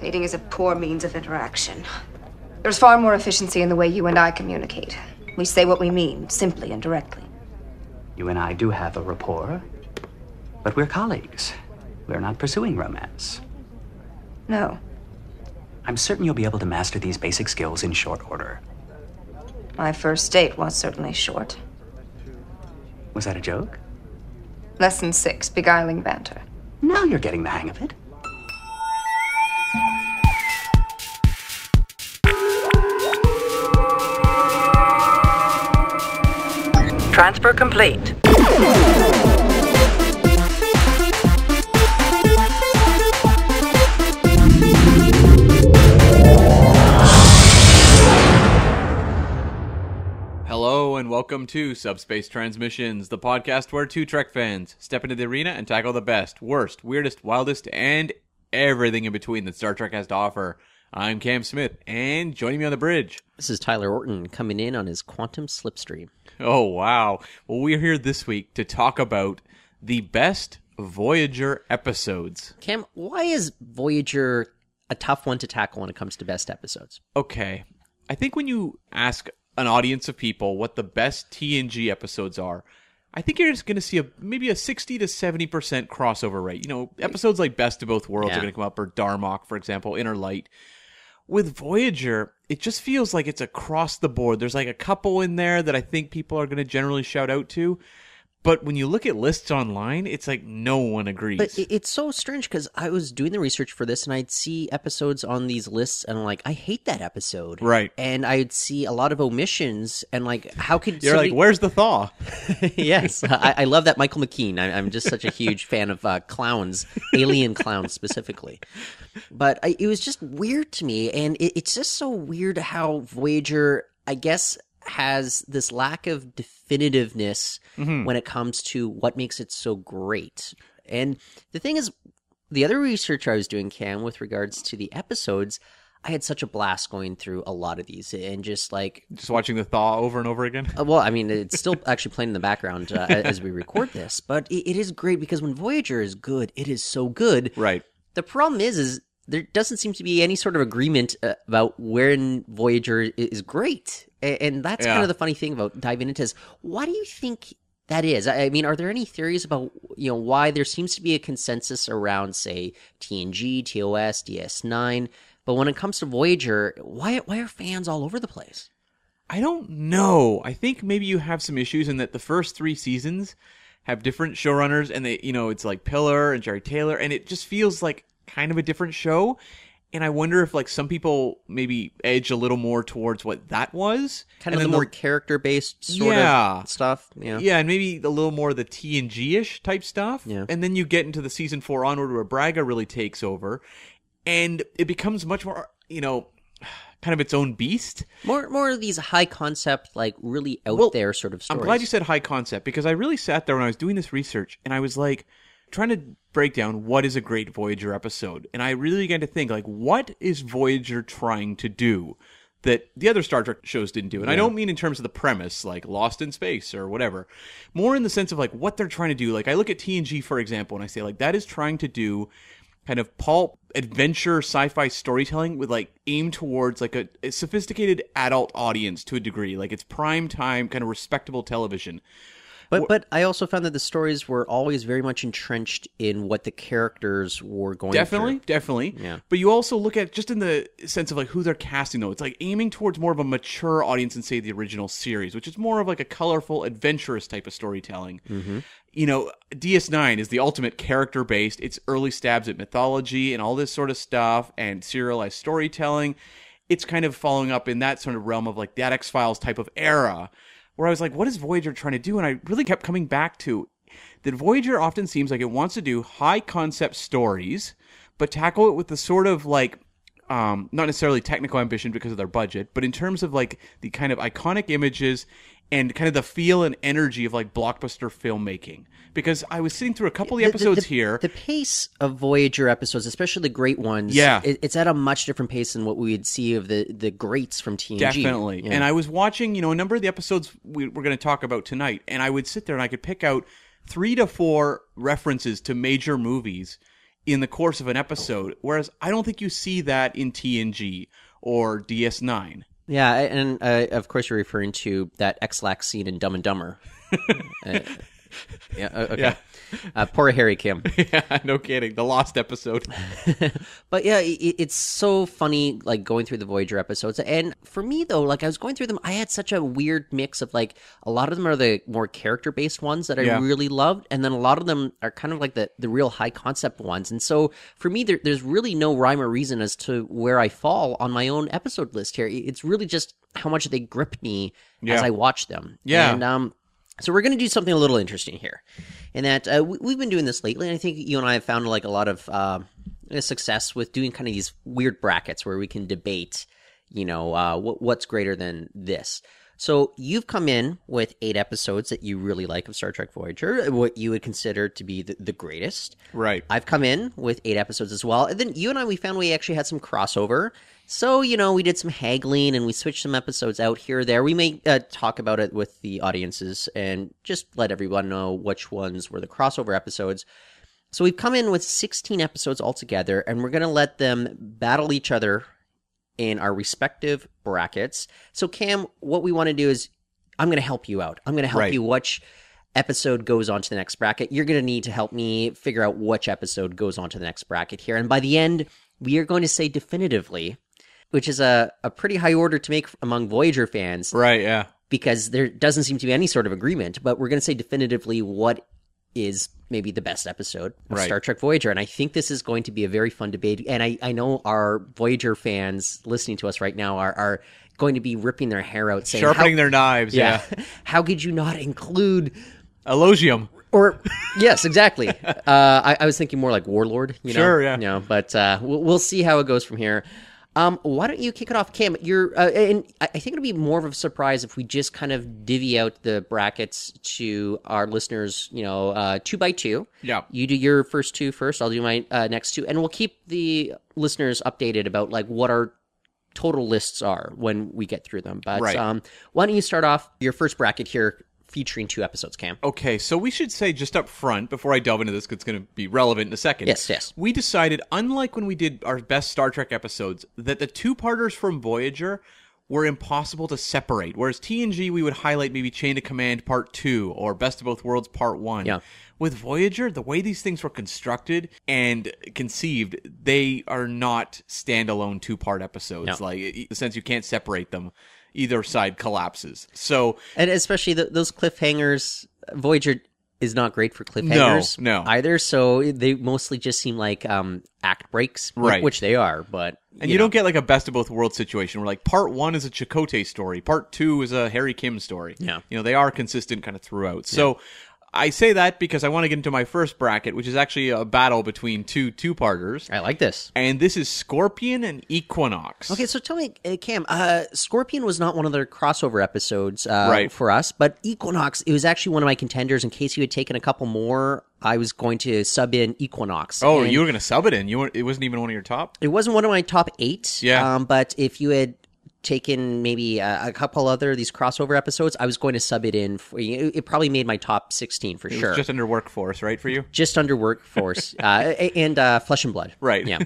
Dating is a poor means of interaction. There's far more efficiency in the way you and I communicate. We say what we mean, simply and directly. You and I do have a rapport, but we're colleagues. We're not pursuing romance. No. I'm certain you'll be able to master these basic skills in short order. My first date was certainly short. Was that a joke? Lesson 6, beguiling banter. Now you're getting the hang of it. Transfer complete. Hello and welcome to Subspace Transmissions, the podcast where two Trek fans step into the arena and tackle the best, worst, weirdest, wildest, and everything in between that Star Trek has to offer. I'm Cam Smith, and joining me on the bridge... This is Tyler Orton coming in on his quantum slipstream. Oh, wow. Well, we're here this week to talk about the best Voyager episodes. Cam, why is Voyager a tough one to tackle when it comes to best episodes? Okay. I think when you ask an audience of people what the best TNG episodes are, I think you're just going to see maybe a 60 to 70% crossover rate. You know, episodes like Best of Both Worlds are going to come up, or Darmok, for example, Inner Light. With Voyager, it just feels like it's across the board. There's like a couple in there that I think people are going to generally shout out to. But when you look at lists online, it's like no one agrees. But it's so strange because I was doing the research for this and I'd see episodes on these lists and I'm like, I hate that episode. Right. And I'd see a lot of omissions and like, how could You're like, where's the thaw? Yes. I love that Michael McKean. I'm just such a huge fan of clowns, alien clowns specifically. But it was just weird to me. And it's just so weird how Voyager, I guess, has this lack of definitiveness when it comes to what makes it so great. And the thing is, the other research I was doing, Cam, with regards to the episodes, I had such a blast going through a lot of these and just watching the thaw over and over again. Well, I mean, it's still actually playing in the background as we record this, but it is great because when Voyager is good, it is so good. Right. The problem is there doesn't seem to be any sort of agreement about when Voyager is great. And that's kind of the funny thing about diving into this. Why do you think that is? I mean, are there any theories about, why there seems to be a consensus around, say, TNG, TOS, DS9, but when it comes to Voyager, why are fans all over the place? I don't know. I think maybe you have some issues in that the first 3 seasons have different showrunners, and they, it's like Pillar and Jerry Taylor, and it just feels like kind of a different show. And I wonder if, like, some people maybe edge a little more towards what that was. Kind of the more character-based sort of stuff. Yeah, and maybe a little more of the TNG-ish type stuff. Yeah. And then you get into the season 4 onward where Braga really takes over. And it becomes much more, kind of its own beast. More of these high-concept, like, really out there sort of stories. I'm glad you said high concept, because I really sat there when I was doing this research, and I was, like, trying to break down what is a great Voyager episode. And I really began to think, like, what is Voyager trying to do that the other Star Trek shows didn't do? And I don't mean in terms of the premise, like Lost in Space or whatever. More in the sense of, like, what they're trying to do. Like, I look at TNG, for example, and I say, like, that is trying to do kind of pulp adventure sci-fi storytelling with, like, aim towards, like, a sophisticated adult audience to a degree. Like, it's prime time, kind of respectable television. But I also found that the stories were always very much entrenched in what the characters were going through. Definitely. Yeah. But you also look at, just in the sense of, like, who they're casting, though. It's like aiming towards more of a mature audience than, say, the original series, which is more of like a colorful, adventurous type of storytelling. Mm-hmm. DS9 is the ultimate character-based. It's early stabs at mythology and all this sort of stuff and serialized storytelling. It's kind of following up in that sort of realm of, like, that X-Files type of era, where I was like, what is Voyager trying to do? And I really kept coming back to that Voyager often seems like it wants to do high-concept stories, but tackle it with the sort of, like, not necessarily technical ambition because of their budget, but in terms of, like, the kind of iconic images and kind of the feel and energy of, like, blockbuster filmmaking. Because I was sitting through a couple of the episodes here. The pace of Voyager episodes, especially the great ones, it's at a much different pace than what we would see of the greats from TNG. Definitely. Yeah. And I was watching, a number of the episodes we're going to talk about tonight, and I would sit there and I could pick out 3 to 4 references to major movies in the course of an episode, whereas I don't think you see that in TNG or DS9. Yeah, and of course you're referring to that X-Lax scene in Dumb and Dumber. Yeah, okay. Yeah. Poor Harry Kim. Yeah, no kidding. The Lost episode. But yeah, it's so funny, like, going through the Voyager episodes. And for me, though, like, I was going through them, I had such a weird mix of, like, a lot of them are the more character-based ones that I really loved, and then a lot of them are kind of like the real high-concept ones. And so, for me, there's really no rhyme or reason as to where I fall on my own episode list here. It's really just how much they grip me as I watch them. Yeah. And, so we're going to do something a little interesting here, in that we've been doing this lately, and I think you and I have found like a lot of success with doing kind of these weird brackets where we can debate, what's greater than this. So you've come in with 8 episodes that you really like of Star Trek Voyager, what you would consider to be the greatest. Right. I've come in with 8 episodes as well, and then you and I, we found we actually had some crossover. So, we did some haggling and we switched some episodes out here or there. We may talk about it with the audiences and just let everyone know which ones were the crossover episodes. So we've come in with 16 episodes altogether, and we're going to let them battle each other in our respective brackets. So, Cam, what we want to do is I'm going to help you out. I'm going to help you which episode goes on to the next bracket. You're going to need to help me figure out which episode goes on to the next bracket here. And by the end, we are going to say definitively, which is a pretty high order to make among Voyager fans. Right, yeah. Because there doesn't seem to be any sort of agreement, but we're going to say definitively what is maybe the best episode of Star Trek Voyager. And I think this is going to be a very fun debate. And I know our Voyager fans listening to us right now are going to be ripping their hair out, saying, sharpening their knives, yeah. How could you not include Elogium? Or, yes, exactly. I was thinking more like Warlord, Sure, yeah. But we'll see how it goes from here. Why don't you kick it off, Cam? And I think it'll be more of a surprise if we just kind of divvy out the brackets to our listeners, 2 by 2. Yeah. You do your first 2 first, I'll do my next 2, and we'll keep the listeners updated about like what our total lists are when we get through them. But why don't you start off your first bracket here, featuring 2 episodes, Cam? Okay, so we should say just up front, before I delve into this, because it's going to be relevant in a second. Yes. We decided, unlike when we did our best Star Trek episodes, that the 2-parters from Voyager were impossible to separate. Whereas TNG, we would highlight maybe Chain of Command Part 2 or Best of Both Worlds Part 1. Yeah. With Voyager, the way these things were constructed and conceived, they are not standalone 2-part episodes. No. Like, in the sense you can't separate them. Either side collapses. So, and especially those cliffhangers, Voyager is not great for cliffhangers no. either. So they mostly just seem like act breaks, right? Which they are, but you don't get like a best of both worlds situation where like part 1 is a Chakotay story, part 2 is a Harry Kim story. Yeah, they are consistent kind of throughout. So. I say that because I want to get into my first bracket, which is actually a battle between 2 2-parters. I like this. And this is Scorpion and Equinox. Okay, so tell me, Cam, Scorpion was not one of the crossover episodes for us, but Equinox, it was actually one of my contenders. In case you had taken a couple more, I was going to sub in Equinox. Oh, you were going to sub it in? It wasn't even one of your top? It wasn't one of my top 8. Yeah. But if you had taken maybe a couple other these crossover episodes, I was going to sub it in. It probably made my top 16 for sure. Was just under Workforce, right, for you? Just under Workforce and Flesh and Blood. Right. Yeah.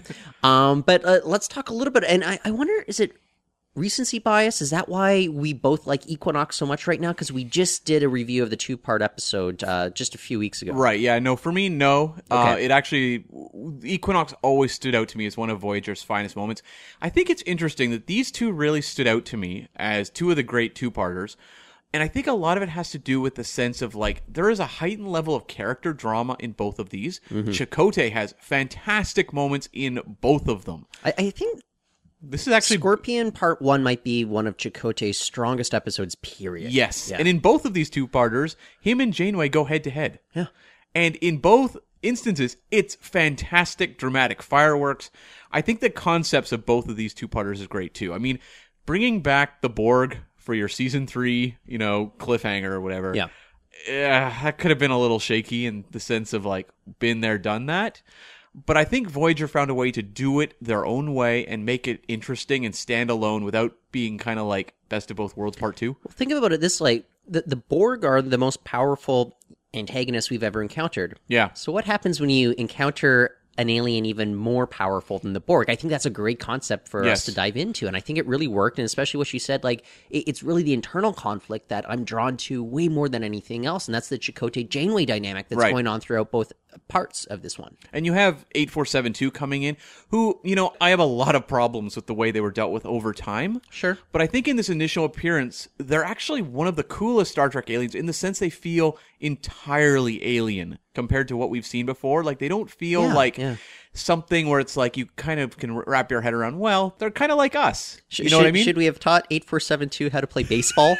But let's talk a little bit. And I wonder, is it recency bias? Is that why we both like Equinox so much right now? Because we just did a review of the 2-part episode just a few weeks ago. Right, yeah. No, for me, no. Okay. It actually, Equinox always stood out to me as one of Voyager's finest moments. I think it's interesting that these 2 really stood out to me as 2 of the great 2-parters. And I think a lot of it has to do with the sense of, like, there is a heightened level of character drama in both of these. Mm-hmm. Chakotay has fantastic moments in both of them. I think this is actually Scorpion Part 1 might be one of Chakotay's strongest episodes, period. Yes. Yeah. And in both of these 2-parters, him and Janeway go head to head. Yeah. And in both instances, it's fantastic dramatic fireworks. I think the concepts of both of these 2-parters is great too. I mean, bringing back the Borg for your season 3, cliffhanger or whatever. Yeah. That could have been a little shaky in the sense of like, been there, done that. But I think Voyager found a way to do it their own way and make it interesting and stand alone without being kind of like Best of Both Worlds Part 2. Well, think about it this way. The Borg are the most powerful antagonists we've ever encountered. Yeah. So what happens when you encounter an alien even more powerful than the Borg. I think that's a great concept for Yes. us to dive into, and I think it really worked, and especially what she said, like, it's really the internal conflict that I'm drawn to way more than anything else, and that's the Chakotay-Janeway dynamic that's Right. going on throughout both parts of this one. And you have 8472 coming in, who, I have a lot of problems with the way they were dealt with over time. Sure. But I think in this initial appearance, they're actually one of the coolest Star Trek aliens in the sense they feel entirely alien compared to what we've seen before. Like, they don't feel like something where it's like you kind of can wrap your head around, well, they're kind of like us. You know what I mean? Should we have taught 8472 how to play baseball?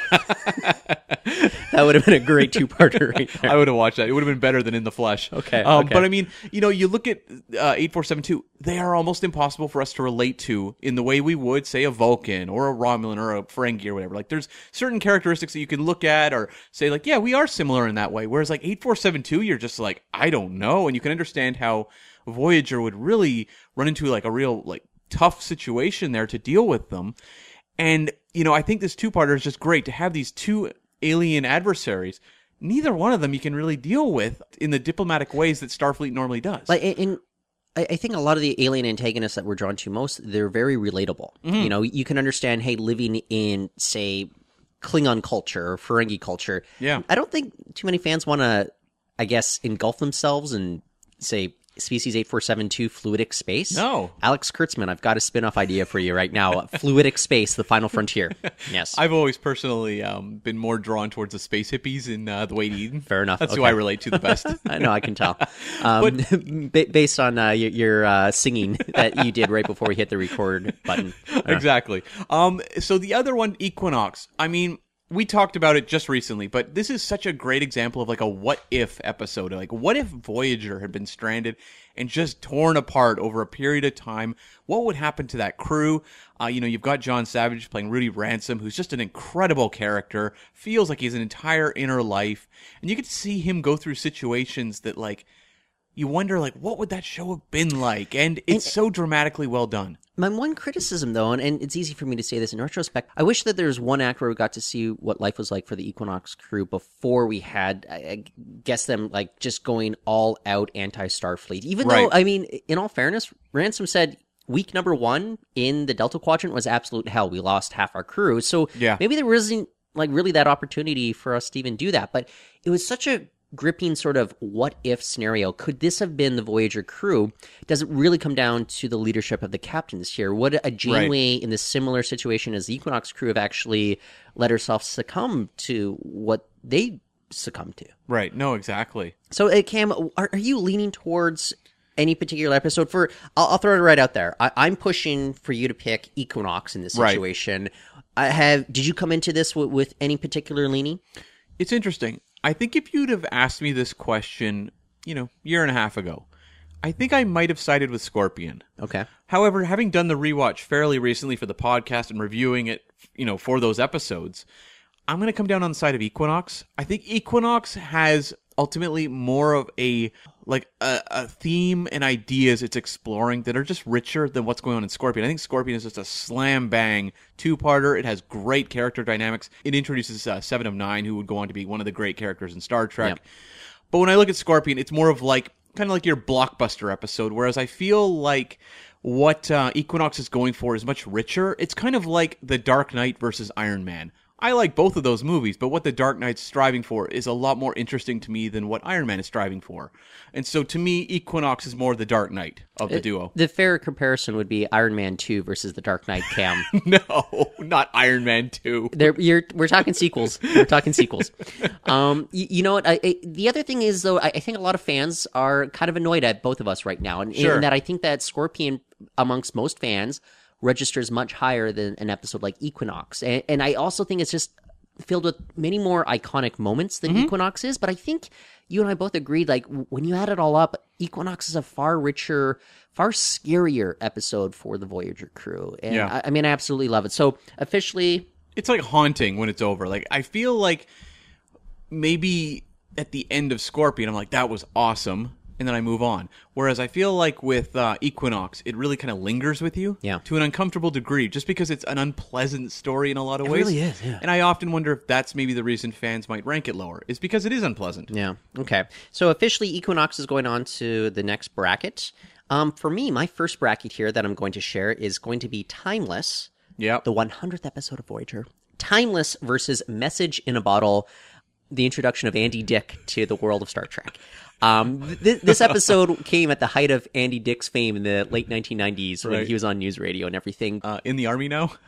That would have been a great two-parter right there. I would have watched that. It would have been better than In the Flesh. Okay. But I mean, you look at 8472, they are almost impossible for us to relate to in the way we would, say, a Vulcan or a Romulan or a Ferengi or whatever. Like, there's certain characteristics that you can look at or say, like, yeah, we are similar in that way. Whereas, like, 8472, you're just like, I don't know. And you can understand how Voyager would really run into, like, a real, like, tough situation there to deal with them. And, I think this two-parter is just great to have these two alien adversaries. Neither one of them you can really deal with in the diplomatic ways that Starfleet normally does. Like, I think a lot of the alien antagonists that we're drawn to most, they're very relatable. You can understand, hey, living in, say, Klingon culture or Ferengi culture. Yeah. I don't think too many fans want to, I guess, engulf themselves in, say, Species 8472 fluidic space. No. Alex Kurtzman, I've got a spin-off idea for you right now. Fluidic space, the final frontier. Yes. I've always personally been more drawn towards the space hippies in The Way to Eden. Fair enough. That's who Okay. I relate to the best. I know, I can tell. Based on your singing that you did right before we hit the record button. Exactly. So the other one, Equinox. I mean, we talked about it just recently, but this is such a great example of like a what if episode. Like, what if Voyager had been stranded and just torn apart over a period of time? What would happen to that crew? You've got John Savage playing Rudy Ransom, who's just an incredible character, feels like he's an entire inner life. And you get to see him go through situations that, like, you wonder, like, what would that show have been like? And it's so dramatically well done. My one criticism, though, and it's easy for me to say this in retrospect, I wish that there was one act where we got to see what life was like for the Equinox crew before we had, I guess, them like just going all out anti-Starfleet. Even though, I mean, in all fairness, Ransom said week number 1 in the Delta Quadrant was absolute hell. We lost half our crew. So maybe there wasn't like really that opportunity for us to even do that. But it was such a gripping sort of what if scenario. Could this have been the Voyager crew? Does it really come down to the leadership of the captains here? Would a Janeway in this similar situation as the Equinox crew have actually let herself succumb to what they succumbed to? Right. No, exactly. So, Cam, are you leaning towards any particular episode? I'll throw it right out there. I'm pushing for you to pick Equinox in this situation. Did you come into this with any particular leaning? It's interesting. I think if you'd have asked me this question, year and a half ago, I think I might have sided with Scorpion. Okay. However, having done the rewatch fairly recently for the podcast and reviewing it, for those episodes, I'm going to come down on the side of Equinox. I think Equinox has ultimately more of a theme and ideas it's exploring that are just richer than what's going on in Scorpion. I think Scorpion is just a slam bang two-parter. It has great character dynamics. It introduces Seven of Nine, who would go on to be one of the great characters in Star Trek. Yep. But when I look at Scorpion, it's more of kind of like your blockbuster episode, whereas I feel like what Equinox is going for is much richer. It's kind of like The Dark Knight versus Iron Man. I like both of those movies, but what The Dark Knight's striving for is a lot more interesting to me than what Iron Man is striving for. And so to me, Equinox is more the Dark Knight of the duo. The fair comparison would be Iron Man 2 versus The Dark Knight, Cam. No, not Iron Man 2. We're talking sequels. We're talking sequels. You know what? The other thing is, though, I think a lot of fans are kind of annoyed at both of us right now. And in that I think that Scorpion, amongst most fans, registers much higher than an episode like Equinox. And I also think it's just filled with many more iconic moments than Equinox is. But I think you and I both agreed, like, when you add it all up, Equinox is a far richer, far scarier episode for the Voyager crew. And I absolutely love it. So officially, it's like haunting when it's over. Like, I feel like maybe at the end of Scorpion, I'm like, that was awesome. And then I move on. Whereas I feel like with Equinox, it really kind of lingers with you to an uncomfortable degree, just because it's an unpleasant story in a lot of ways. It really is, yeah. And I often wonder if that's maybe the reason fans might rank it lower, is because it is unpleasant. Yeah. Okay. So officially, Equinox is going on to the next bracket. For me, my first bracket here that I'm going to share is going to be Timeless, Yep. the 100th episode of Voyager. Timeless versus Message in a Bottle, the introduction of Andy Dick to the world of Star Trek. This episode came at the height of Andy Dick's fame in the late 1990s when Right. he was on news radio and everything. In the Army now?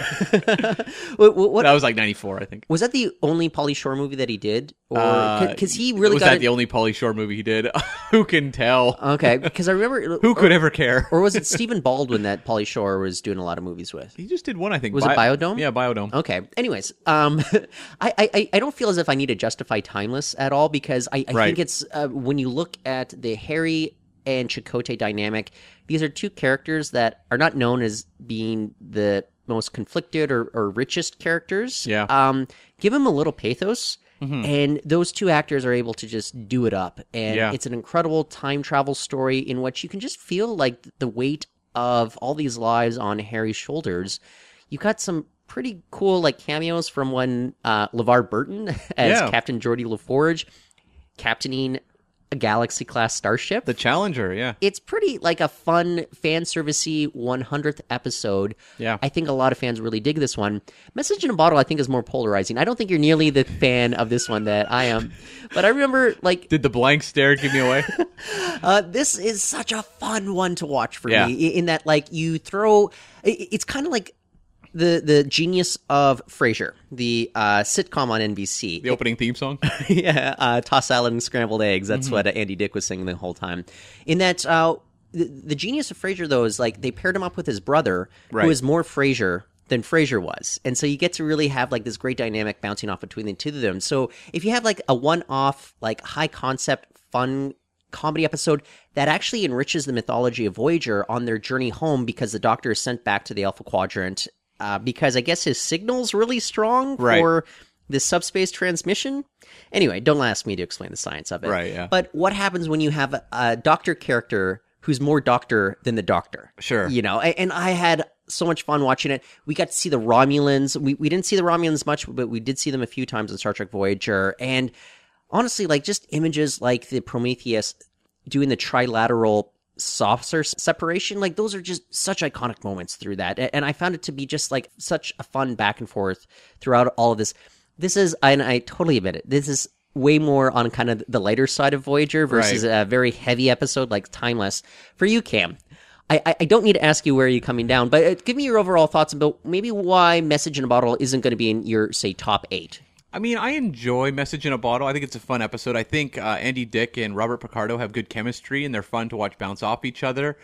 What That was like 94, I think. was that the only Pauly Shore movie that he did? Or because he really was got that the only Pauly Shore movie he did? Who can tell? Okay, because I remember Who could ever care? or was it Stephen Baldwin that Pauly Shore was doing a lot of movies with? He just did one, I think. Was it Biodome? Yeah, Biodome. Okay. Anyways, I don't feel as if I need to justify Timeless at all because I Right. think it's when you look at the Harry and Chakotay dynamic, these are two characters that are not known as being the most conflicted or richest characters. Yeah. Give them a little pathos. And those two actors are able to just do it up. And Yeah. it's an incredible time travel story in which you can just feel like the weight of all these lives on Harry's shoulders. You got some pretty cool like cameos from when LeVar Burton as Yeah. Captain Geordie LaForge captaining a Galaxy class starship. The Challenger, yeah. It's pretty like a fun fan servicey 100th episode. Yeah. I think a lot of fans really dig this one. Message in a Bottle I think is more polarizing. I don't think you're nearly the fan of this one that I am. But I remember like Did the blank stare give me away? this is such a fun one to watch for Yeah. me in that like you throw it's kind of like the genius of Frasier, the sitcom on NBC. The opening theme song? Yeah, toss salad and scrambled eggs. That's Mm-hmm. what Andy Dick was singing the whole time. In that, the genius of Frasier, though, is like they paired him up with his brother, Right. who is more Frasier than Frasier was. And so you get to really have like this great dynamic bouncing off between the two of them. So if you have like a one-off, like high concept, fun comedy episode that actually enriches the mythology of Voyager on their journey home because the Doctor is sent back to the Alpha Quadrant because I guess his signal's really strong Right. for this subspace transmission. Anyway, don't ask me to explain the science of it. Right, yeah. But what happens when you have a Doctor character who's more Doctor than the Doctor? Sure. You know, and I had so much fun watching it. We got to see the Romulans. We didn't see the Romulans much, but we did see them a few times in Star Trek Voyager. And honestly, like just images like the Prometheus doing the trilateral saucer separation, like those are just such iconic moments through that. And I found it to be just like such a fun back and forth throughout all of this. This is, and I totally admit it, this is way more on kind of the lighter side of Voyager versus Right. a very heavy episode like Timeless. For you, Cam, I don't need to ask you where you're coming down, but give me your overall thoughts about maybe why Message in a Bottle isn't going to be in your, say, top 8. I mean, I enjoy Message in a Bottle. I think it's a fun episode. I think Andy Dick and Robert Picardo have good chemistry, and they're fun to watch bounce off each other.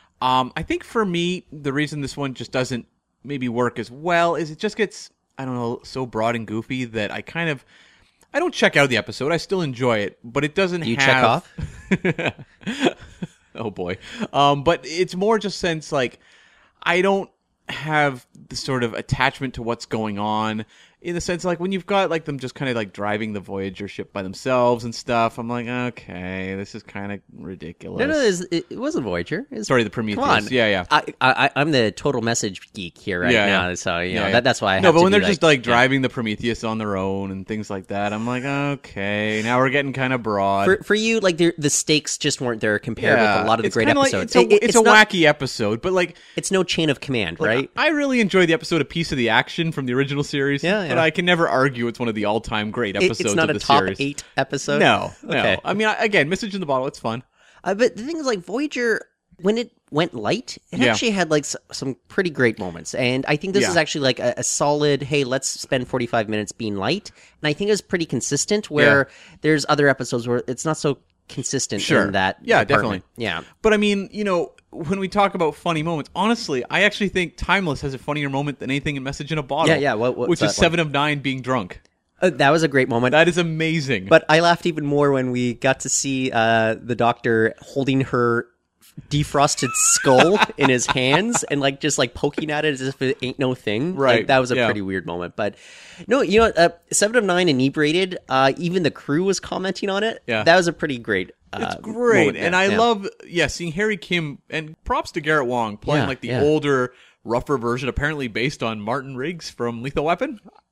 I think for me, the reason this one just doesn't maybe work as well is it just gets, I don't know, so broad and goofy that I don't check out the episode. I still enjoy it, but it doesn't Do you have... check off? Oh boy. But it's more just since like I don't have the sort of attachment to what's going on in the sense like when you've got like them just kind of like driving the Voyager ship by themselves and stuff. I'm like, okay, this is kind of ridiculous. No, it wasn't Voyager. It's, Sorry, the Prometheus. Come on. Yeah. I'm the total message geek here right now, so you know that's why I have No, but to when be they're just like driving the Prometheus on their own and things like that, I'm like, okay, now we're getting kind of broad. For you, like the stakes just weren't there compared with a lot of the it's great kinda like- episodes. it's a not- wacky episode, but like It's no chain of command, Like, right? I really enjoy the episode A Piece of the Action from the original series, Yeah, but yeah. I can never argue it's one of the all-time great episodes It's not of a the top series. 8 episode. No. Okay. I mean, again, Message in the Bottle, it's fun. But the thing is, like Voyager, when it went light, it Yeah. actually had like some pretty great moments, and I think this Yeah. is actually like a solid. Hey, let's spend 45 minutes being light, and I think it was pretty consistent. Where there's other episodes where it's not so consistent Sure. in that. Yeah, department. definitely. Yeah. But I mean, you know, when we talk about funny moments, honestly, I actually think Timeless has a funnier moment than anything in Message in a Bottle. Yeah. What's which that is one? 7 of 9 being drunk. That was a great moment. That is amazing. But I laughed even more when we got to see the Doctor holding her defrosted skull in his hands and like just like poking at it as if it ain't no thing. Right, Like, that was a yeah. pretty weird moment. But no, you know, 7 of 9 inebriated. Even the crew was commenting on it. Yeah. That was a pretty great. It's great, moment. and Yeah, I yeah. love seeing Harry Kim, and props to Garrett Wong playing Yeah, like the yeah. older, rougher version, apparently based on Martin Riggs from Lethal Weapon.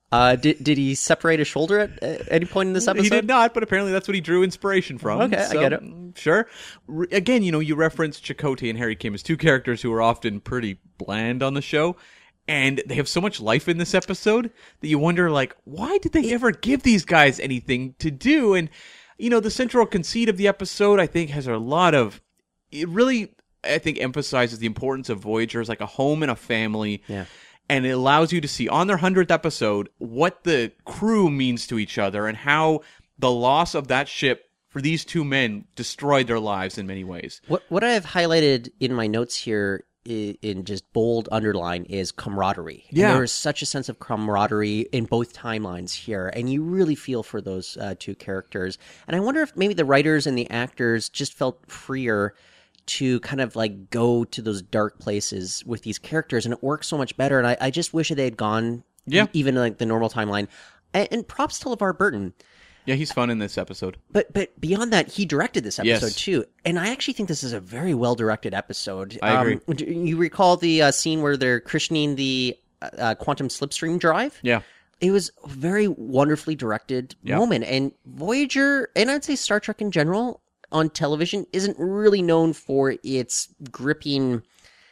Did he separate his shoulder at any point in this episode? He did not, but apparently that's what he drew inspiration from. Okay, I get it. Sure. Again, you reference Chakotay and Harry Kim as two characters who are often pretty bland on the show. And they have so much life in this episode that you wonder, like, why did they ever give these guys anything to do? And, the central conceit of the episode, I think, has a lot of... It really, I think, emphasizes the importance of Voyager as like a home and a family. Yeah. And it allows you to see, on their 100th episode, what the crew means to each other and how the loss of that ship for these two men destroyed their lives in many ways. What I have highlighted in my notes here in just bold underline is camaraderie. Yeah. And there is such a sense of camaraderie in both timelines here, and you really feel for those two characters. And I wonder if maybe the writers and the actors just felt freer to kind of like go to those dark places with these characters, and it works so much better. And I just wish that they had gone even like the normal timeline. And props to LeVar Burton. Yeah, he's fun in this episode. But beyond that, he directed this episode Yes. too, and I actually think this is a very well directed episode. I agree. You recall the scene where they're christening the quantum slipstream drive? Yeah. It was a very wonderfully directed moment, and Voyager, and I'd say Star Trek in general on television, isn't really known for its gripping,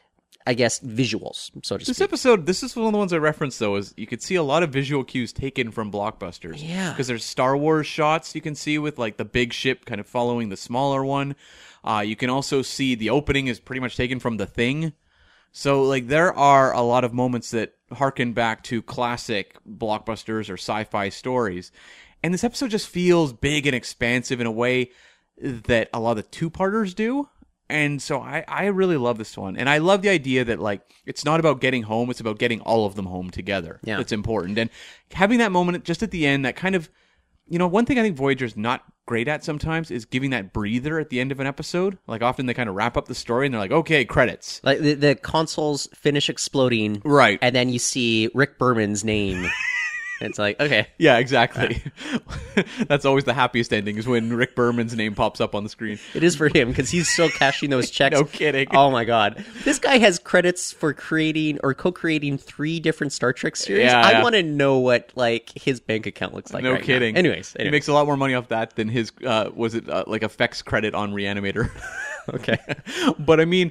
I guess, visuals, so to This speak. episode, this is one of the ones I referenced, though, is you could see a lot of visual cues taken from blockbusters. Yeah. Because there's Star Wars shots you can see with, like, the big ship kind of following the smaller one. You can also see the opening is pretty much taken from The Thing. So, like, there are a lot of moments that harken back to classic blockbusters or sci-fi stories. And this episode just feels big and expansive in a way that a lot of the two-parters do. And so I really love this one. And I love the idea that, like, it's not about getting home, it's about getting all of them home together. Yeah. It's important. And having that moment just at the end, that kind of, one thing I think Voyager's not great at sometimes is giving that breather at the end of an episode. Like, often they kind of wrap up the story and they're like, okay, credits. Like the consoles finish exploding, Right. and then you see Rick Berman's name. It's like, okay. Yeah, exactly. That's always the happiest ending, is when Rick Berman's name pops up on the screen. It is for him because he's still cashing those checks. No kidding. Oh my god. This guy has credits for creating or co-creating 3 different Star Trek series. Yeah, I yeah. want to know what like his bank account looks like. No right kidding. Now. Anyways. He makes a lot more money off that than his, like effects credit on Reanimator. Okay. But I mean,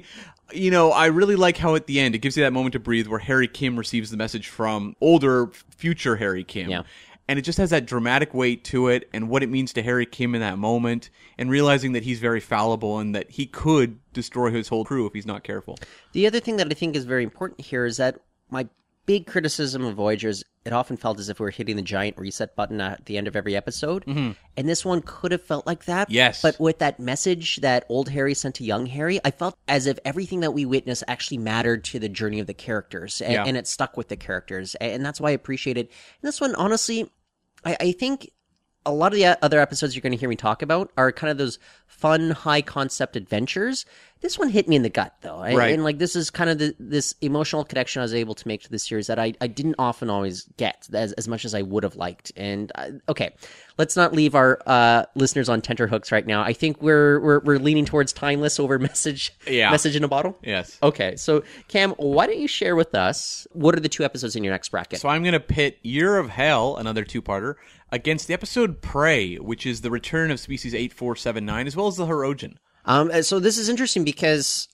I really like how at the end it gives you that moment to breathe where Harry Kim receives the message from older, future Harry Kim. Yeah. And it just has that dramatic weight to it and what it means to Harry Kim in that moment, and realizing that he's very fallible and that he could destroy his whole crew if he's not careful. The other thing that I think is very important here is that my big criticism of Voyager is it often felt as if we were hitting the giant reset button at the end of every episode. Mm-hmm. And this one could have felt like that. Yes. But with that message that old Harry sent to young Harry, I felt as if everything that we witnessed actually mattered to the journey of the characters. And it stuck with the characters. And that's why I appreciate it. And this one, honestly, I think a lot of the other episodes you're going to hear me talk about are kind of those fun, high-concept adventures. This one hit me in the gut, though. Right. And like this is kind of this emotional connection I was able to make to this series that I didn't often always get as much as I would have liked. And okay, let's not leave our listeners on tenterhooks right now. I think we're leaning towards timeless over message in a bottle. Yes. Okay, so Cam, why don't you share with us what are the 2 episodes in your next bracket? So I'm going to pit Year of Hell, another two-parter, against the episode Prey, which is the return of Species 8479, as well as the Hirogen. So this is interesting because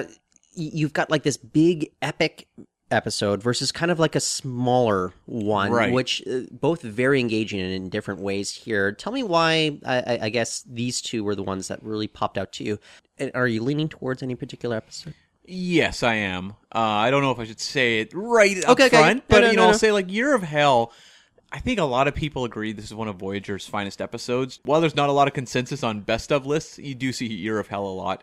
you've got like this big epic episode versus kind of like a smaller one, Right. which both very engaging in different ways here. Tell me why I guess these 2 were the ones that really popped out to you. And are you leaning towards any particular episode? Yes, I am. I don't know if I should say it right up Okay. front, No, but no, I'll no. say like Year of Hell. I think a lot of people agree this is one of Voyager's finest episodes. While there's not a lot of consensus on best of lists, you do see Year of Hell a lot.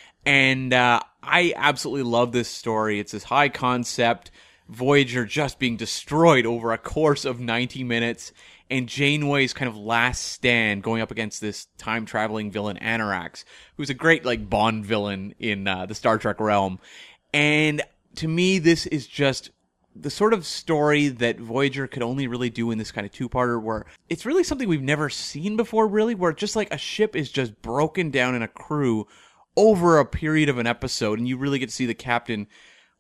And I absolutely love this story. It's this high concept, Voyager just being destroyed over a course of 90 minutes, and Janeway's kind of last stand going up against this time-traveling villain, Anarax, who's a great like Bond villain in the Star Trek realm. And to me, this is just the sort of story that Voyager could only really do in this kind of two-parter, where it's really something we've never seen before, really, where just like a ship is just broken down in a crew over a period of an episode, and you really get to see the captain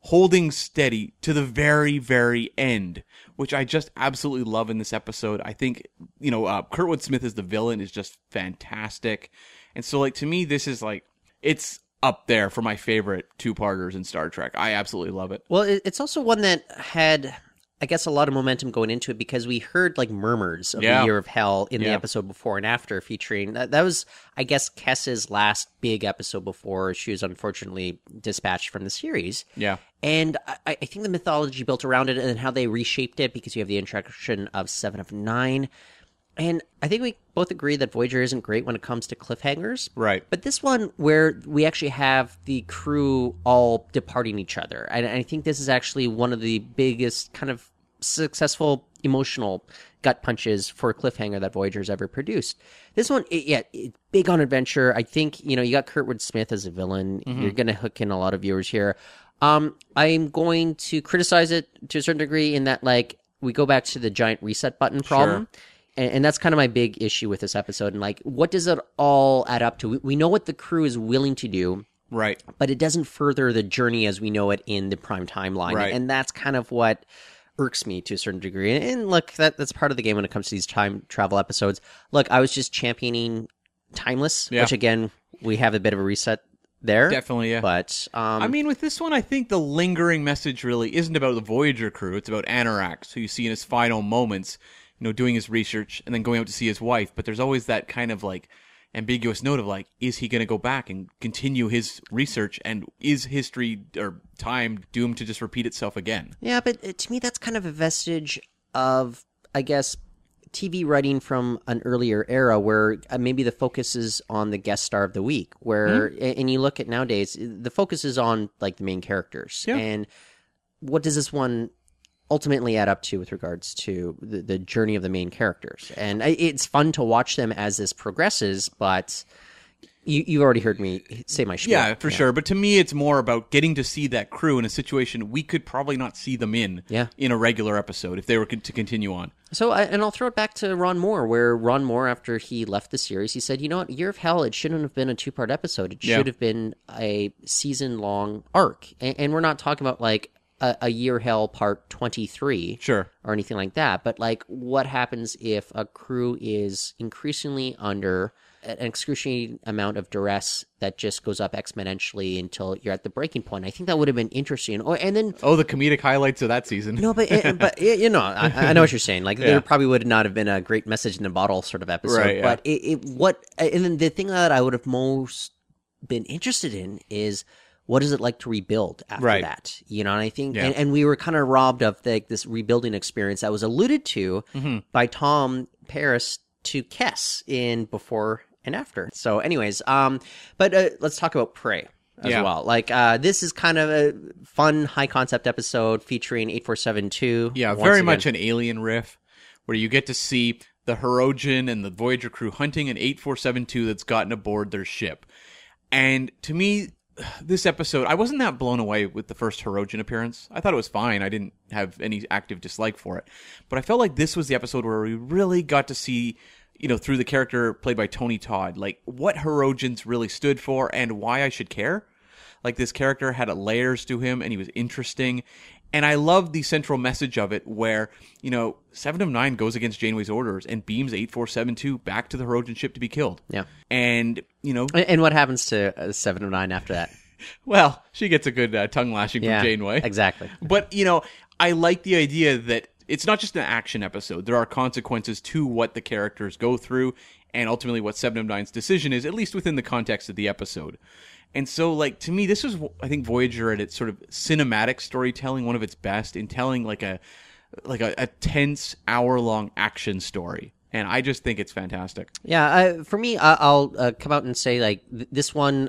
holding steady to the very, very end, which I just absolutely love in this episode. I think, Kurtwood Smith as the villain is just fantastic. And so, like, to me, this is, like, it's up there for my favorite two-parters in Star Trek. I absolutely love it. Well, it's also one that had, I guess, a lot of momentum going into it because we heard like murmurs of the Year of Hell in the episode before and after, featuring that was, I guess, Kess's last big episode before she was unfortunately dispatched from the series. Yeah. And I think the mythology built around it and how they reshaped it, because you have the introduction of Seven of Nine. And I think we both agree that Voyager isn't great when it comes to cliffhangers. Right. But this one, where we actually have the crew all departing each other, and I think this is actually one of the biggest kind of successful emotional gut punches for a cliffhanger that Voyager's ever produced. This one, it's big on adventure. I think, you got Kurtwood Smith as a villain. Mm-hmm. You're going to hook in a lot of viewers here. I'm going to criticize it to a certain degree in that, like, we go back to the giant reset button problem. Sure. And that's kind of my big issue with this episode. And, like, what does it all add up to? We know what the crew is willing to do. Right. But it doesn't further the journey as we know it in the prime timeline. Right. And that's kind of what irks me to a certain degree. And look, that's part of the game when it comes to these time travel episodes. Look, I was just championing Timeless, which, again, we have a bit of a reset there. Definitely, yeah. But I mean, with this one, I think the lingering message really isn't about the Voyager crew. It's about Anarax, who you see in his final moments, doing his research and then going out to see his wife. But there's always that kind of, like, ambiguous note of, like, is he going to go back and continue his research, and is history or time doomed to just repeat itself again? Yeah, but to me, that's kind of a vestige of, I guess, TV writing from an earlier era where maybe the focus is on the guest star of the week, where, and you look at nowadays, the focus is on, like, the main characters. Yeah. And what does this one ultimately add up to with regards to the journey of the main characters? And it's fun to watch them as this progresses, but you've already heard me say my spiel. Yeah, for sure. But to me, it's more about getting to see that crew in a situation we could probably not see them in a regular episode if they were to continue on. So, and I'll throw it back to Ron Moore, where Ron Moore, after he left the series, he said, you know what, Year of Hell, it shouldn't have been a two-part episode. It should have been a season-long arc. And we're not talking about, like, a Year Hell part 23 or anything like that, but, like, what happens if a crew is increasingly under an excruciating amount of duress that just goes up exponentially until you're at the breaking point? I think that would have been interesting. And then the comedic highlights of that season. No, but I know what you're saying. Like, there probably would not have been a great message in a bottle sort of episode. Right, but and then the thing that I would have most been interested in is, what is it like to rebuild after that? And I think, and we were kind of robbed of this rebuilding experience that was alluded to by Tom Paris to Kess in Before and After. So anyways, but let's talk about Prey as well. Like, this is kind of a fun, high concept episode featuring 8472. Yeah, very much an alien riff where you get to see the Hirogen and the Voyager crew hunting an 8472 that's gotten aboard their ship. And to me, this episode, I wasn't that blown away with the first Hirogen appearance. I thought it was fine. I didn't have any active dislike for it. But I felt like this was the episode where we really got to see, through the character played by Tony Todd, like, what Hirogens really stood for and why I should care. Like, this character had layers to him, and he was interesting. And I love the central message of it where, Seven of Nine goes against Janeway's orders and beams 8472 back to the Hirogen ship to be killed. Yeah. And, And what happens to 7 of 9 after that? Well, she gets a good tongue lashing from Janeway. Exactly. But, I like the idea that it's not just an action episode. There are consequences to what the characters go through, and ultimately what 7 of 9's decision is, at least within the context of the episode. And so, like, to me, this was, I think, Voyager at its sort of cinematic storytelling, one of its best, in telling like a tense, hour-long action story. And I just think it's fantastic. Yeah, for me, I'll come out and say, like, this one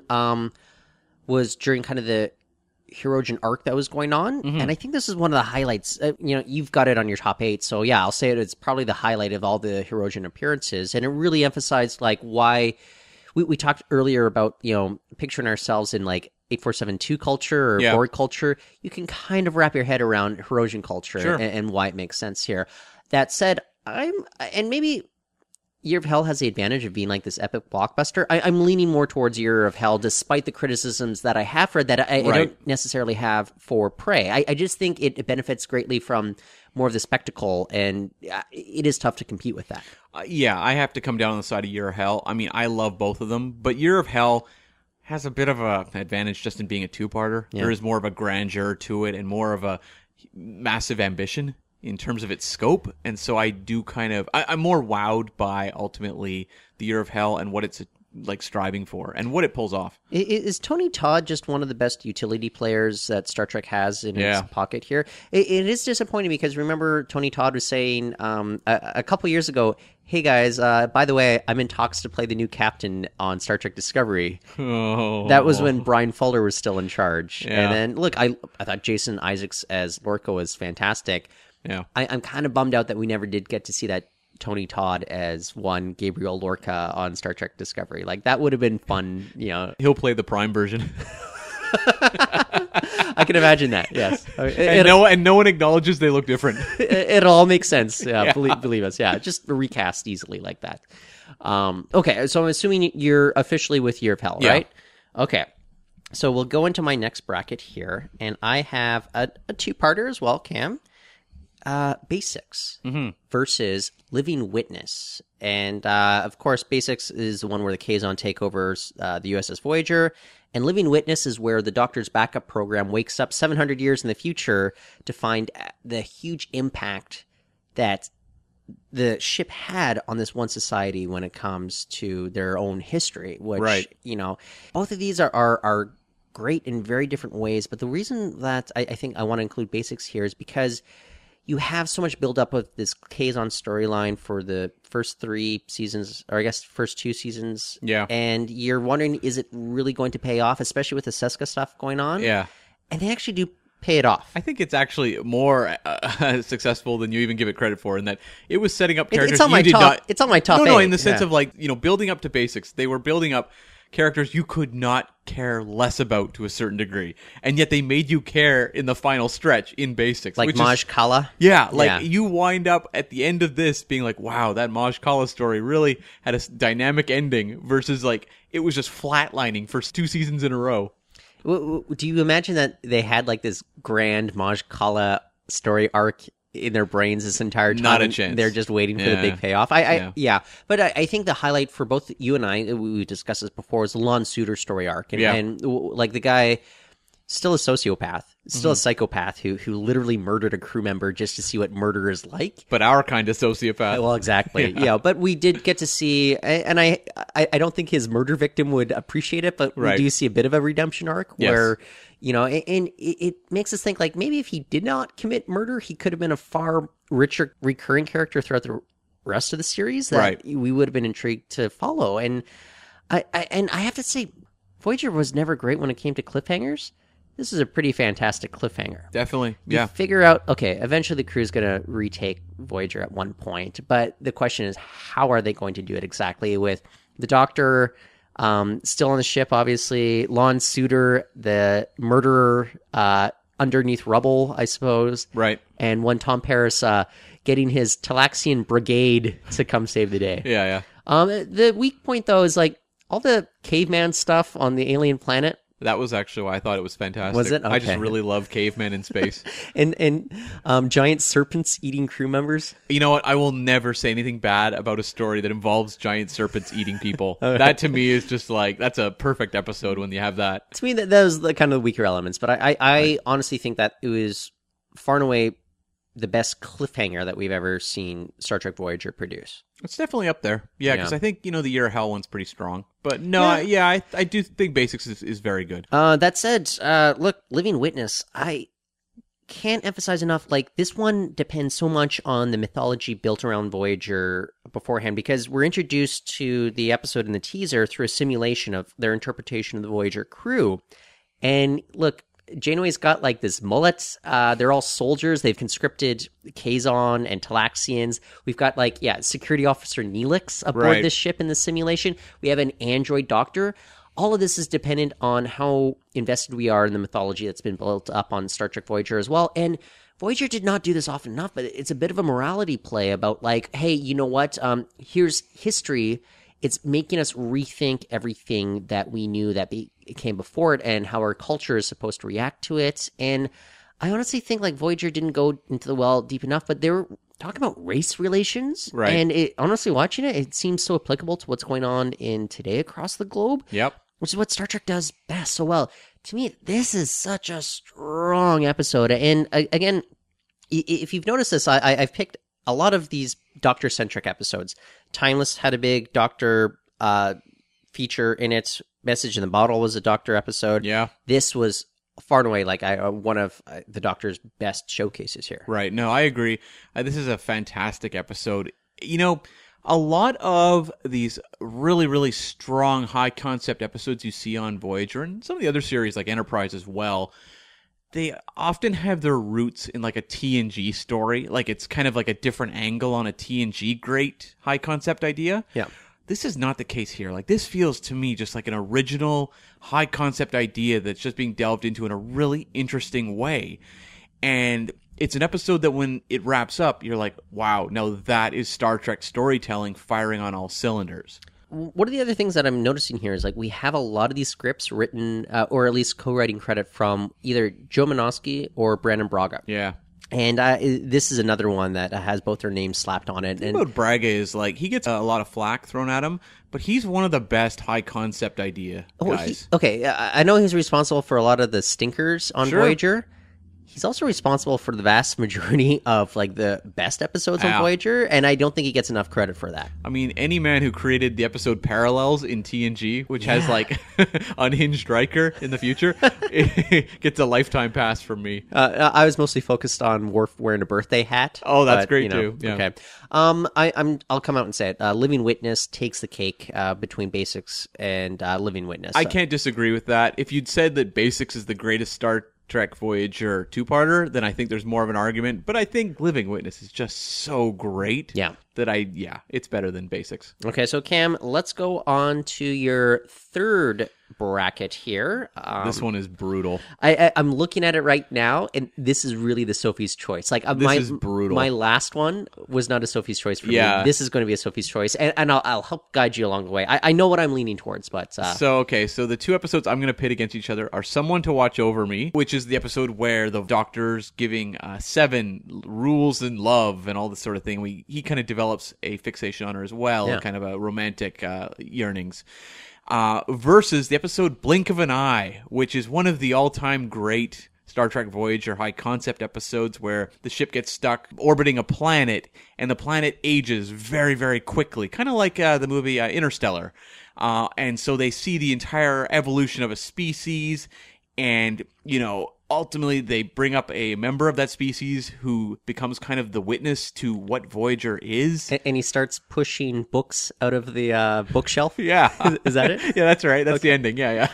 was during kind of the Hirogen arc that was going on, and I think this is one of the highlights. You've got it on your top 8, so yeah, I'll say it's probably the highlight of all the Hirogen appearances, and it really emphasized, like, why we talked earlier about, picturing ourselves in, like, 8472 culture or Borg culture. You can kind of wrap your head around Hirogen culture and why it makes sense here. That said, and maybe Year of Hell has the advantage of being like this epic blockbuster. I'm leaning more towards Year of Hell, despite the criticisms that I have for it that I don't necessarily have for Prey. I just think it benefits greatly from more of the spectacle, and it is tough to compete with that. Yeah, I have to come down on the side of Year of Hell. I mean, I love both of them, but Year of Hell has a bit of an advantage just in being a two-parter. Yeah. There is more of a grandeur to it and more of a massive ambition in terms of its scope, and so I do I'm more wowed by ultimately the Year of Hell and what it's like striving for and what it pulls off. Is Tony Todd just one of the best utility players that Star Trek has in its pocket here? It is disappointing because remember Tony Todd was saying a couple years ago, hey guys, by the way, I'm in talks to play the new captain on Star Trek Discovery. Oh. That was when Brian Fuller was still in charge. Yeah. And then, look, I thought Jason Isaacs as Lorca was fantastic. Yeah. I'm kind of bummed out that we never did get to see that Tony Todd as one Gabriel Lorca on Star Trek Discovery. Like, that would have been fun, you know. He'll play the Prime version. I can imagine that, yes. And no one acknowledges they look different. It all makes sense. Yeah. Believe us. Yeah, just recast easily like that. Okay, so I'm assuming you're officially with Year of Hell, right? Okay. So we'll go into my next bracket here, and I have a two-parter as well, Cam. Basics versus Living Witness. And, of course, Basics is the one where the Kazon take over the USS Voyager, and Living Witness is where the Doctor's backup program wakes up 700 years in the future to find the huge impact that the ship had on this one society when it comes to their own history, which, you know, both of these are great in very different ways. But the reason that I think I want to include Basics here is because you have so much build up with this Kazon storyline for the first 3 seasons, or I guess first 2 seasons. Yeah. And you're wondering, is it really going to pay off, especially with the Seska stuff going on? Yeah. And they actually do pay it off. I think it's actually more successful than you even give it credit for, in that it was setting up characters it's on my you did top, not... It's on my top 8. No, in the sense of, like, you know, building up to Basics. They were building up characters you could not care less about to a certain degree, and yet they made you care in the final stretch in Basics, like Maj Kala. You wind up at the end of this being like, wow, that Maj Kala story really had a dynamic ending, versus like it was just flatlining for 2 seasons in a row. Do you imagine that they had like this grand Maj Kala story arc in their brains this entire time? Not a chance. They're just waiting for the big payoff. But I think the highlight for both you and I, we discussed this before, is the Lon Suter story arc, and like the guy, still a sociopath, still a psychopath who literally murdered a crew member just to see what murder is like. But our kind of sociopath. Well, exactly. Yeah, but we did get to see, and I don't think his murder victim would appreciate it, but we do see a bit of a redemption arc where, you know, and it makes us think, like, maybe if he did not commit murder, he could have been a far richer recurring character throughout the rest of the series that we would have been intrigued to follow. And I have to say, Voyager was never great when it came to cliffhangers. This is a pretty fantastic cliffhanger. Definitely, You figure out, okay, eventually the crew's going to retake Voyager at one point, but the question is, how are they going to do it exactly, with the Doctor still on the ship, obviously, Lon Suter, the murderer underneath rubble, I suppose. Right. And one Tom Paris getting his Talaxian brigade to come save the day. Yeah. The weak point, though, is like all the caveman stuff on the alien planet. That was actually why I thought it was fantastic. Was it? Okay. I just really love cavemen in space. and giant serpents eating crew members. You know what? I will never say anything bad about a story that involves giant serpents eating people. That to me is just like, that's a perfect episode when you have that. To me, that was the kind of the weaker elements. But I honestly think that it was far and away the best cliffhanger that we've ever seen Star Trek Voyager produce. It's definitely up there. Yeah, because I think, you know, the Year of Hell one's pretty strong. But no, I do think Basics is very good. That said, look, Living Witness, I can't emphasize enough, like, this one depends so much on the mythology built around Voyager beforehand, because we're introduced to the episode in the teaser through a simulation of their interpretation of the Voyager crew. And look, Janeway's got like this mullet. They're all soldiers. They've conscripted Kazon and Talaxians. We've got like, security officer Neelix aboard this ship in the simulation. We have an android doctor. All of this is dependent on how invested we are in the mythology that's been built up on Star Trek Voyager as well. And Voyager did not do this often enough, but it's a bit of a morality play about like, hey, you know what? Here's history. It's making us rethink everything that we knew that came before it and how our culture is supposed to react to it. And I honestly think like Voyager didn't go into the well deep enough, but they were talking about race relations. Right. And honestly, watching it seems so applicable to what's going on in today across the globe. Yep. Which is what Star Trek does best so well. To me, this is such a strong episode. And again, if you've noticed this, I've picked a lot of these Doctor-centric episodes. Timeless had a big Doctor feature in it. Message in the Bottle was a Doctor episode. Yeah. This was far and away like one of the Doctor's best showcases here. Right. No, I agree. This is a fantastic episode. You know, a lot of these really, really strong, high-concept episodes you see on Voyager, and some of the other series like Enterprise as well, they often have their roots in like a TNG story. Like it's kind of like a different angle on a TNG great high-concept idea. Yeah. This is not the case here. Like this feels to me just like an original high-concept idea that's just being delved into in a really interesting way. And it's an episode that when it wraps up, you're like, wow, now that is Star Trek storytelling firing on all cylinders. One of the other things that I'm noticing here is like we have a lot of these scripts written or at least co-writing credit from either Joe Menosky or Brandon Braga. Yeah. And this is another one that has both their names slapped on it. The thing about Braga is like he gets a lot of flack thrown at him, but he's one of the best high concept idea guys. I know he's responsible for a lot of the stinkers on Sure. Voyager. He's also responsible for the vast majority of like the best episodes on Voyager, and I don't think he gets enough credit for that. I mean, any man who created the episode Parallels in TNG, which has like unhinged Riker in the future, gets a lifetime pass from me. I was mostly focused on Worf wearing a birthday hat. Oh, that's great too. Yeah. Okay. I'll come out and say it. Living Witness takes the cake between Basics and Living Witness. I can't disagree with that. If you'd said that Basics is the greatest Star Trek Voyager two-parter, then I think there's more of an argument. But I think Living Witness is just so great that it's better than Basics. Okay, so Cam, let's go on to your third bracket here. This one is brutal. I'm looking at it right now, and this is really the Sophie's Choice. Like this is brutal. My last one was not a Sophie's Choice for me. This is going to be a Sophie's Choice, and I'll help guide you along the way. I know what I'm leaning towards, but so the two episodes I'm going to pit against each other are Someone to Watch Over Me, which is the episode where the Doctor's giving Seven rules and love and all this sort of thing. He kind of develops a fixation on her as well, kind of a romantic yearnings. Versus the episode Blink of an Eye, which is one of the all-time great Star Trek Voyager high-concept episodes where the ship gets stuck orbiting a planet, and the planet ages very, very quickly, kind of like the movie Interstellar. And so they see the entire evolution of a species, and, you know, ultimately they bring up a member of that species who becomes kind of the witness to what Voyager is. And he starts pushing books out of the bookshelf? Yeah. Is that it? Yeah, that's right. That's the ending. Yeah.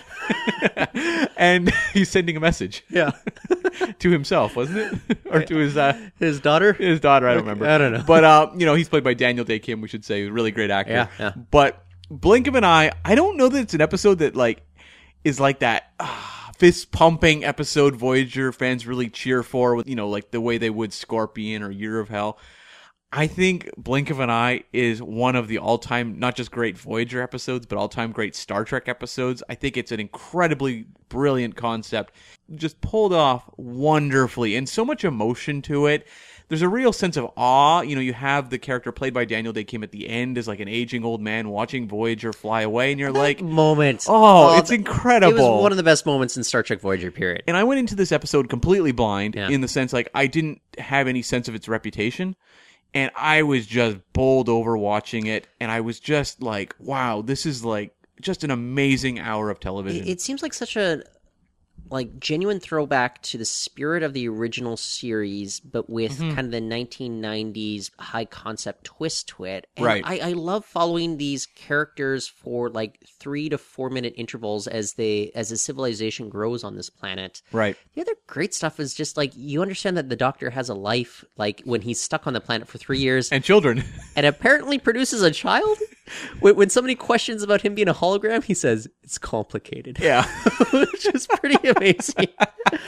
And he's sending a message. Yeah. To himself, wasn't it? Or to his daughter? His daughter, I don't remember. I don't know. But, he's played by Daniel Day Kim, we should say. Really great actor. Yeah. But Blink of an Eye, I don't know that it's an episode that, like, is like that fist-pumping episode Voyager fans really cheer for, with, like the way they would Scorpion or Year of Hell. I think Blink of an Eye is one of the all-time, not just great Voyager episodes, but all-time great Star Trek episodes. I think it's an incredibly brilliant concept, just pulled off wonderfully, and so much emotion to it. There's a real sense of awe. You have the character played by Daniel Day Kim at the end as like an aging old man watching Voyager fly away, and you're like, moment. Oh, it's incredible. It was one of the best moments in Star Trek Voyager, period. And I went into this episode completely blind in the sense, like, I didn't have any sense of its reputation. And I was just bowled over watching it. And I was just like, wow, this is like just an amazing hour of television. It seems like such a genuine throwback to the spirit of the original series, but with kind of the 1990s high concept twist to it. And right. I love following these characters for like 3 to 4 minute intervals as the civilization grows on this planet. Right. The other great stuff is just like you understand that the Doctor has a life, like when he's stuck on the planet for 3 years and children, and apparently produces a child. When somebody questions about him being a hologram, he says it's complicated. Yeah. Which is pretty amazing.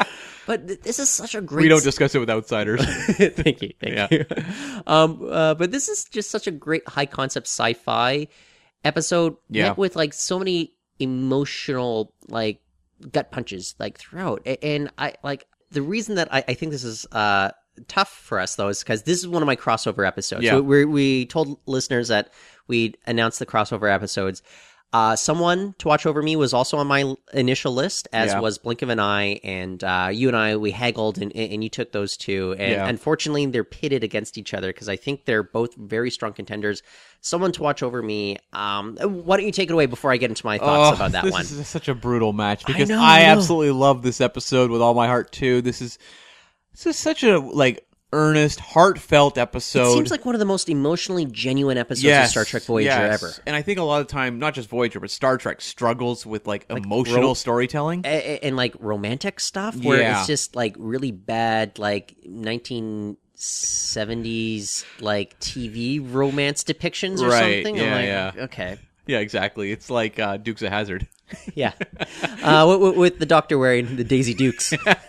But this is such a great. We don't discuss it with outsiders. Thank you. You. But this is just such a great high concept sci-fi episode met with like so many emotional like gut punches like throughout. And I like the reason that I think this is tough for us though is because this is one of my crossover episodes. Yeah. So we told listeners that we'd announced the crossover episodes. Someone to Watch Over Me was also on my initial list, as was Blink of an Eye, and you and I, we haggled, and you took those two, and unfortunately, they're pitted against each other, because I think they're both very strong contenders. Someone to Watch Over Me, why don't you take it away before I get into my thoughts about that one? This is such a brutal match, because I know. absolutely love this episode with all my heart, too. This is such a, like, earnest, heartfelt episode. It seems like one of the most emotionally genuine episodes of Star Trek Voyager ever. And I think a lot of the time, not just Voyager, but Star Trek struggles with like emotional storytelling and like romantic stuff, where it's just like really bad, like 1970s like TV romance depictions or something. Okay. Yeah, exactly. It's like Dukes of Hazzard. Yeah, with the Doctor wearing the Daisy Dukes.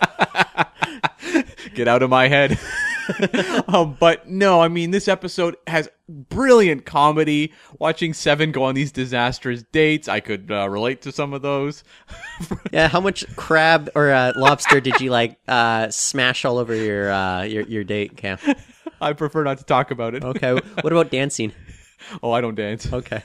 Get out of my head. But no, I mean, this episode has brilliant comedy. Watching Seven go on these disastrous dates, I could relate to some of those. Yeah, how much crab or lobster did you like smash all over your date, Cam? I prefer not to talk about it. Okay, what about dancing? Oh, I don't dance. Okay.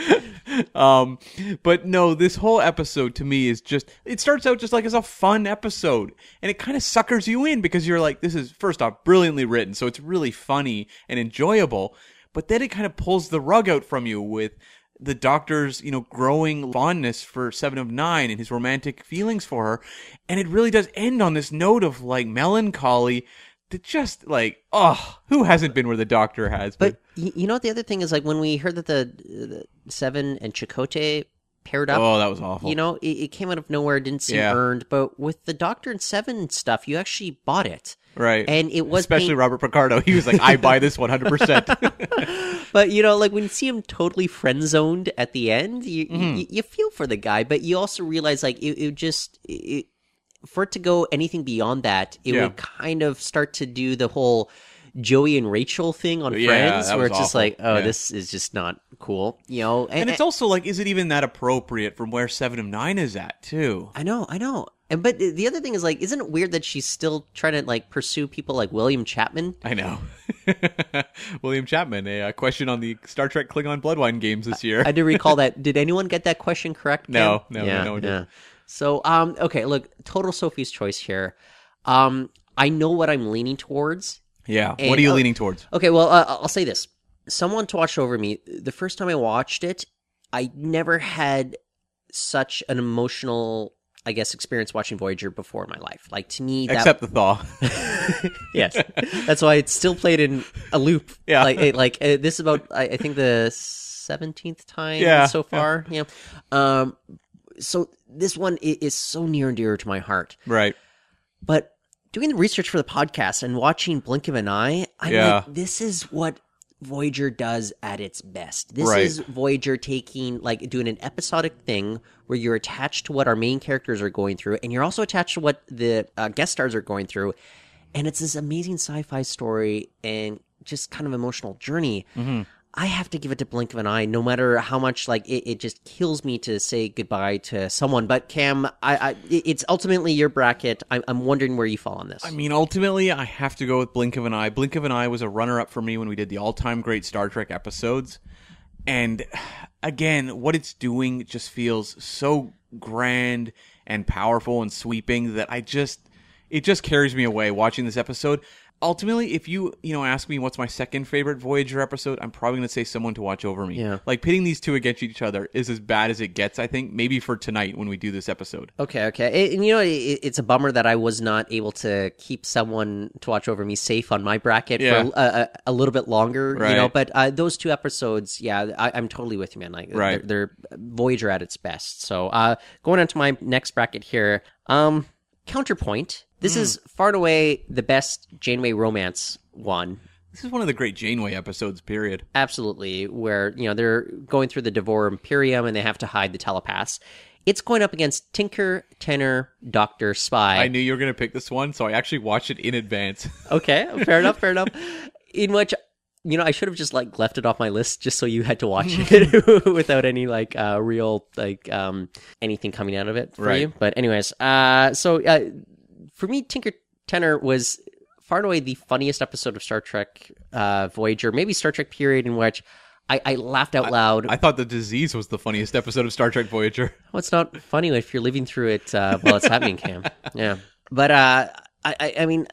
But no, this whole episode to me is just, it starts out just like as a fun episode, and it kind of suckers you in because you're like, this is first off brilliantly written, so it's really funny and enjoyable, but then it kind of pulls the rug out from you with the Doctor's, growing fondness for Seven of Nine and his romantic feelings for her, and it really does end on this note of like melancholy that just like, who hasn't been where the Doctor has? But you know what the other thing is, like when we heard that the Seven and Chakotay paired up. Oh, that was awful. It came out of nowhere, didn't seem earned, but with the Doctor and Seven stuff, you actually bought it. Right. And it was especially Robert Picardo. He was like, I buy this 100%. But like when you see him totally friend zoned at the end, you feel for the guy, but you also realize like for it to go anything beyond that, it would kind of start to do the whole Joey and Rachel thing on Friends, where it's just like, this is just not cool, And it's also like, is it even that appropriate from where Seven of Nine is at, too? I know. But the other thing is, like, isn't it weird that she's still trying to, like, pursue people like William Chapman? I know. William Chapman, a question on the Star Trek Klingon Bloodwine games this year. I do recall that. Did anyone get that question correct, Cam? No one did. So, okay, look, total Sophie's choice here. I know what I'm leaning towards. Yeah, what are you leaning towards? Okay, well, I'll say this. Someone to Watch Over Me, the first time I watched it, I never had such an emotional, I guess, experience watching Voyager before in my life. Like, to me, except the thaw. Yes. That's why it's still played in a loop. Yeah. This is about, I think, the 17th time so far. Yeah. So this one is so near and dear to my heart. Right. But doing the research for the podcast and watching Blink of an Eye, I'm like, this is what Voyager does at its best. This is Voyager doing an episodic thing where you're attached to what our main characters are going through, and you're also attached to what the guest stars are going through. And it's this amazing sci-fi story and just kind of emotional journey. Mm-hmm. I have to give it to Blink of an Eye, no matter how much it just kills me to say goodbye to someone. But Cam, it's ultimately your bracket. I'm wondering where you fall on this. I mean, ultimately, I have to go with Blink of an Eye. Blink of an Eye was a runner-up for me when we did the all-time great Star Trek episodes. And again, what it's doing just feels so grand and powerful and sweeping that it just carries me away watching this episode. Ultimately, if you ask me what's my second favorite Voyager episode, I'm probably going to say Someone to Watch Over Me. Yeah. Like, pitting these two against each other is as bad as it gets, I think, maybe for tonight when we do this episode. Okay. And it's a bummer that I was not able to keep Someone to Watch Over Me safe on my bracket for a little bit longer, right. But those two episodes, I'm totally with you, man. Like, they're Voyager at its best. So going on to my next bracket here, Counterpoint. This is far and away the best Janeway romance one. This is one of the great Janeway episodes, period. Absolutely, where they're going through the Devore Imperium and they have to hide the telepaths. It's going up against Tinker, Tenor, Doctor, Spy. I knew you were going to pick this one, so I actually watched it in advance. Okay, fair enough. In which, I should have just like left it off my list just so you had to watch it without any like real like anything coming out of it for you. But anyways, so for me, Tinker Tenor was far and away the funniest episode of Star Trek Voyager, maybe Star Trek period, in which I laughed out loud. I thought The Disease was the funniest episode of Star Trek Voyager. Well, it's not funny if you're living through it while it's happening, Cam. Yeah. But I mean,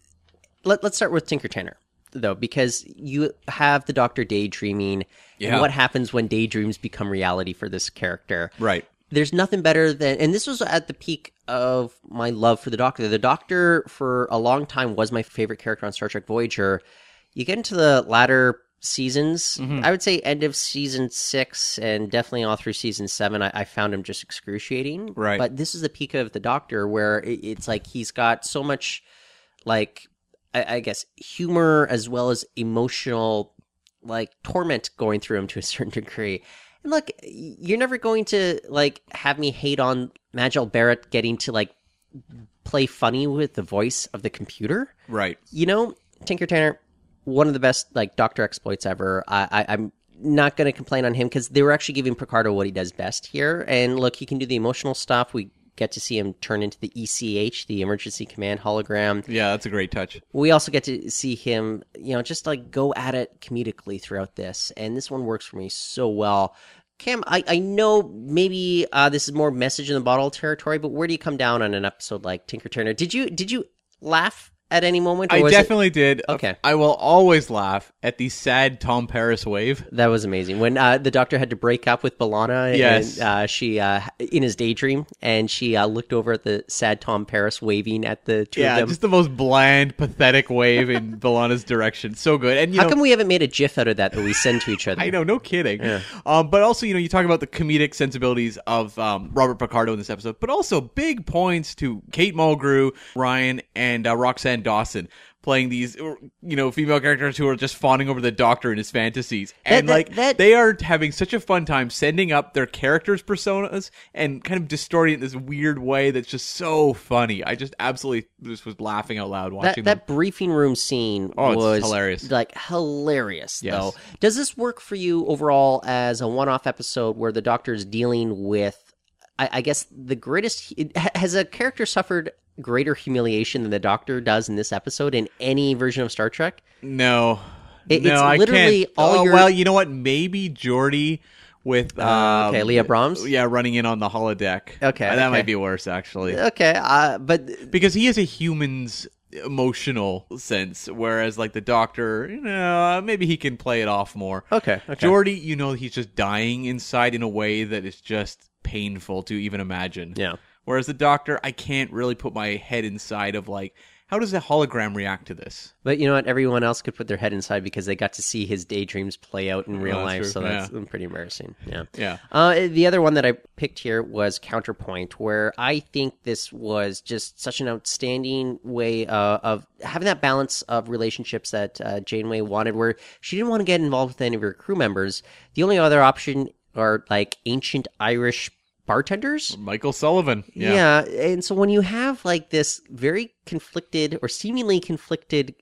let's start with Tinker Tenor, though, because you have the Doctor daydreaming and what happens when daydreams become reality for this character. Right. There's nothing better than, and this was at the peak of my love for the Doctor. The Doctor, for a long time, was my favorite character on Star Trek Voyager. You get into the latter seasons, I would say end of season 6 and definitely all through season 7, I found him just excruciating. Right. But this is the peak of the Doctor, where it's like he's got so much, like, I guess, humor as well as emotional, like, torment going through him to a certain degree. And look, you're never going to, like, have me hate on Majel Barrett getting to, like, play funny with the voice of the computer. Right. Tinker Tenor, one of the best like Doctor exploits ever. I'm not going to complain on him because they were actually giving Picardo what he does best here. And look, he can do the emotional stuff. We get to see him turn into the ECH, the Emergency Command hologram. Yeah, that's a great touch. We also get to see him, just like go at it comedically throughout this. And this one works for me so well. Cam, I know maybe this is more message in the bottle territory, but where do you come down on an episode like Tinker Turner? Did you laugh at any moment? I definitely did. Okay. I will always laugh at the sad Tom Paris wave. That was amazing. When the Doctor had to break up with B'Elanna, yes. And she, in his daydream, and she looked over at the sad Tom Paris waving at the two of them. Yeah, just the most bland, pathetic wave in B'Elanna's direction. So good. And how come we haven't made a GIF out of that we send to each other? I know, no kidding. Yeah. But also, you talk about the comedic sensibilities of Robert Picardo in this episode, but also big points to Kate Mulgrew, Ryan, and Roxanne Dawson, playing these, female characters who are just fawning over the Doctor in his fantasies. And, they are having such a fun time sending up their characters' personas and kind of distorting it in this weird way that's just so funny. I just absolutely just was laughing out loud watching that briefing room scene was hilarious. Like, hilarious, yes. Though. Does this work for you overall as a one-off episode where the Doctor is dealing with, I guess, the greatest... Has a character suffered greater humiliation than the Doctor does in this episode in any version of Star Trek? No. It's I literally can't. all your... Well, you know what? Maybe Geordi with... Leah Brahms? Yeah, running in on the holodeck. Okay. That might be worse, actually. Okay, but... Because he has a human's emotional sense, whereas, like, the Doctor, maybe he can play it off more. Okay. Geordi, he's just dying inside in a way that is just painful to even imagine. Yeah. Whereas the Doctor, I can't really put my head inside of, like, how does a hologram react to this? But you know what? Everyone else could put their head inside because they got to see his daydreams play out in real life. True. So that's pretty embarrassing. Yeah. Yeah. The other one that I picked here was Counterpoint, where I think this was just such an outstanding way of having that balance of relationships that Janeway wanted, where she didn't want to get involved with any of her crew members. The only other option are like ancient Irish bartenders. Michael Sullivan. Yeah. And so when you have like this very conflicted or seemingly conflicted,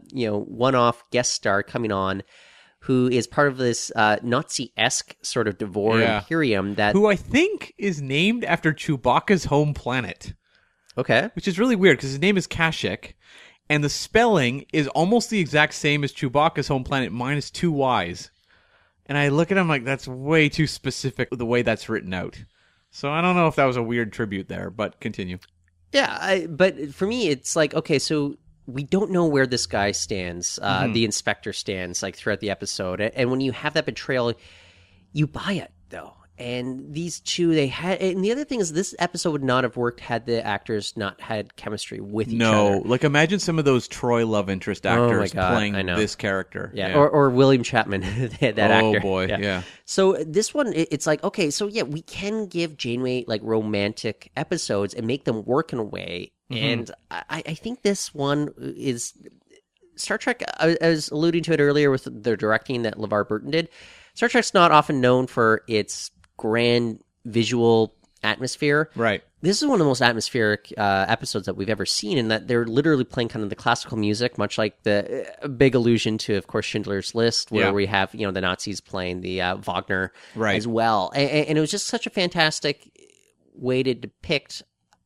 one-off guest star coming on who is part of this Nazi-esque sort of Devore Imperium who I think is named after Chewbacca's home planet. Okay. Which is really weird because his name is Kashyyyk and the spelling is almost the exact same as Chewbacca's home planet minus 2 Y's. And I look at him like that's way too specific the way that's written out. So I don't know if that was a weird tribute there, but continue. Yeah, but for me, it's like, okay, so we don't know where this guy stands, the inspector stands, like, throughout the episode. And when you have that betrayal, you buy it, though. And these two, they had... And the other thing is, this episode would not have worked had the actors not had chemistry with each other. No, like, imagine some of those Troy love interest actors playing this character. Yeah. Or William Chapman, that actor. Oh, boy, yeah. So this one, it's like, okay, so yeah, we can give Janeway, like, romantic episodes and make them work in a way. And I think this one is... Star Trek, I was alluding to it earlier with the directing that LeVar Burton did. Star Trek's not often known for its grand visual atmosphere. Right. This is one of the most atmospheric episodes that we've ever seen, in that they're literally playing kind of the classical music, much like the big allusion to, of course, Schindler's List, where we have, the Nazis playing the Wagner as well. And it was just such a fantastic way to depict,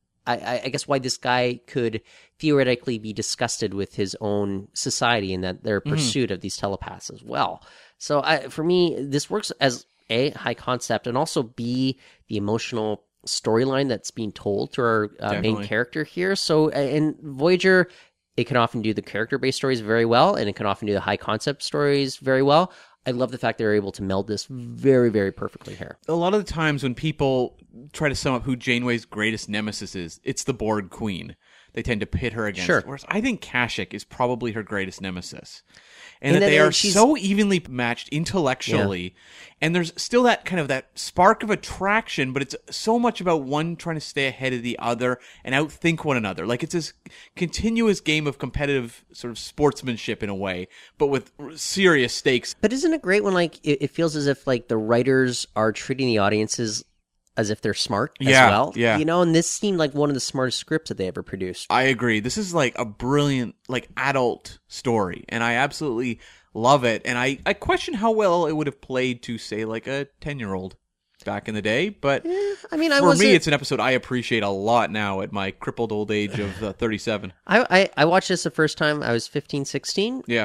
I guess, why this guy could theoretically be disgusted with his own society and that their pursuit of these telepaths as well. So for me, this works as A, high concept, and also B, the emotional storyline that's being told through our main character here. So in Voyager, it can often do the character-based stories very well, and it can often do the high-concept stories very well. I love the fact they're able to meld this very, very perfectly here. A lot of the times when people try to sum up who Janeway's greatest nemesis is, it's the Borg Queen. They tend to pit her against. Sure. Whereas I think Kashyyyk is probably her greatest nemesis. And that they are so evenly matched intellectually. And there's still that kind of that spark of attraction, but it's so much about one trying to stay ahead of the other and outthink one another. Like it's this continuous game of competitive sort of sportsmanship in a way, but with serious stakes. But isn't it great when it feels as if the writers are treating the audiences as if they're smart as well? Yeah. And this seemed like one of the smartest scripts that they ever produced. I agree. This is like a brilliant, adult story, and I absolutely love it. And I question how well it would have played to, say, like a 10-year-old back in the day. But for me, it's an episode I appreciate a lot now at my crippled old age of 37. I watched this the first time I was 15, 16. Yeah.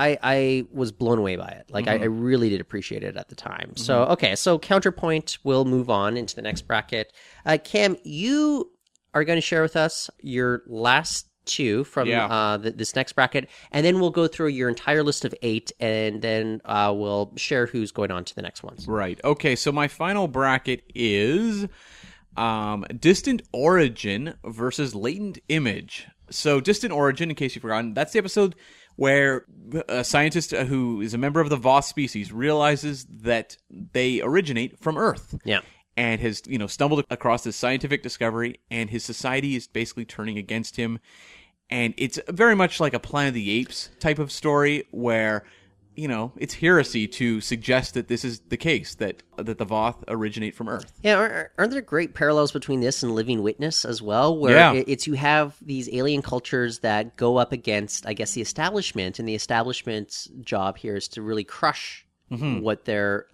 I was blown away by it. I really did appreciate it at the time. So, okay, so counterpoint, we'll move on into the next bracket. Cam, you are going to share with us your last two from this next bracket, and then we'll go through your entire list of 8, and then we'll share who's going on to the next ones. Right. Okay, so my final bracket is Distant Origin versus Latent Image. So Distant Origin, in case you've forgotten, that's the episode where a scientist who is a member of the Voss species realizes that they originate from Earth. Yeah. And has, stumbled across this scientific discovery, and his society is basically turning against him. And it's very much like a Planet of the Apes type of story where, it's heresy to suggest that this is the case, that the Voth originate from Earth. Yeah, aren't there great parallels between this and Living Witness as well, where it's you have these alien cultures that go up against, I guess, the establishment, and the establishment's job here is to really crush what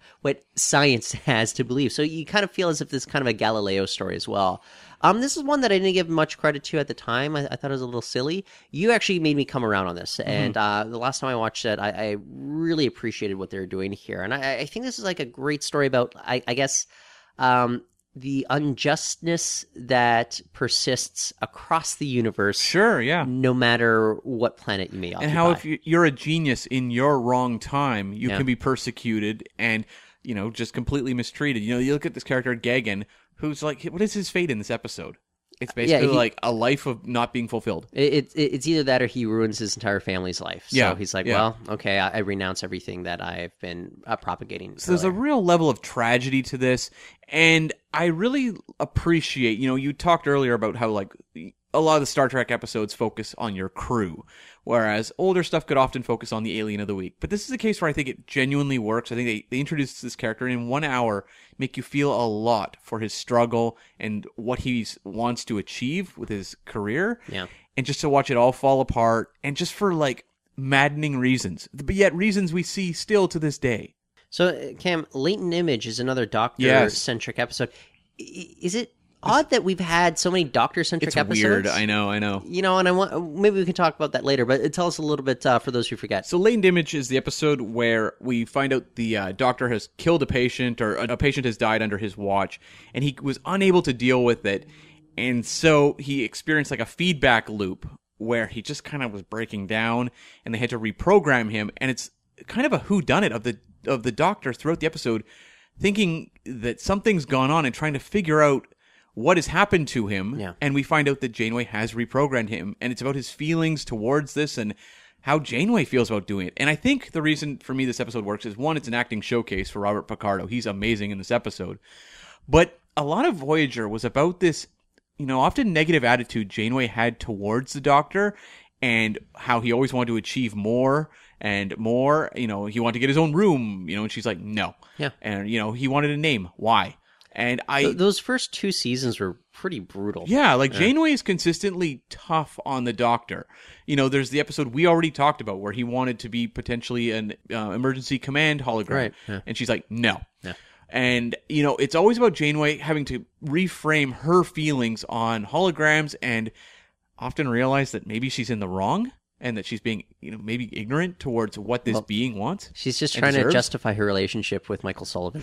science has to believe. So you kind of feel as if this is kind of a Galileo story as well. This is one that I didn't give much credit to at the time. I thought it was a little silly. You actually made me come around on this. And the last time I watched it, I really appreciated what they were doing here. And I think this is like a great story about, I guess, the unjustness that persists across the universe. Sure, yeah. No matter what planet you may occupy. And how if you're a genius in your wrong time, you can be persecuted and, just completely mistreated. You look at this character, Gagan, who's like, what is his fate in this episode? It's basically like a life of not being fulfilled. It's either that or he ruins his entire family's life. So he's like, well, okay, I renounce everything that I've been propagating. So there's a real level of tragedy to this. And I really appreciate, you talked earlier about how a lot of the Star Trek episodes focus on your crew, whereas older stuff could often focus on the alien of the week. But this is a case where I think it genuinely works. I think they introduce this character and in 1 hour make you feel a lot for his struggle and what he wants to achieve with his career. Yeah. And just to watch it all fall apart, and just for maddening reasons, but yet reasons we see still to this day. So, Cam, Latent Image is another Doctor-centric episode. Is it odd that we've had so many Doctor-centric episodes? It's weird. I know. And maybe we can talk about that later, but tell us a little bit for those who forget. So Latent Image is the episode where we find out the doctor has killed a patient, or a patient has died under his watch, and he was unable to deal with it. And so he experienced a feedback loop where he just kind of was breaking down, and they had to reprogram him. And it's kind of a whodunit of the doctor throughout the episode, thinking that something's gone on and trying to figure out what has happened to him. Yeah. And we find out that Janeway has reprogrammed him, and it's about his feelings towards this and how Janeway feels about doing it. And I think the reason for me this episode works is, one, it's an acting showcase for Robert Picardo. He's amazing in this episode. But a lot of Voyager was about this, often negative attitude Janeway had towards the Doctor, and how he always wanted to achieve more and more. He wanted to get his own room, and she's like, no. Yeah. And, he wanted a name. Why? And those first 2 seasons were pretty brutal. Yeah, like Janeway is consistently tough on the Doctor. You know, there's the episode we already talked about where he wanted to be potentially an emergency command hologram. Right, yeah. And she's like, no. Yeah. And, you know, it's always about Janeway having to reframe her feelings on holograms and often realize that maybe she's in the wrong and that she's being, you know, maybe ignorant towards what this being wants. She's just and trying to deserves. justify her relationship with Michael Sullivan.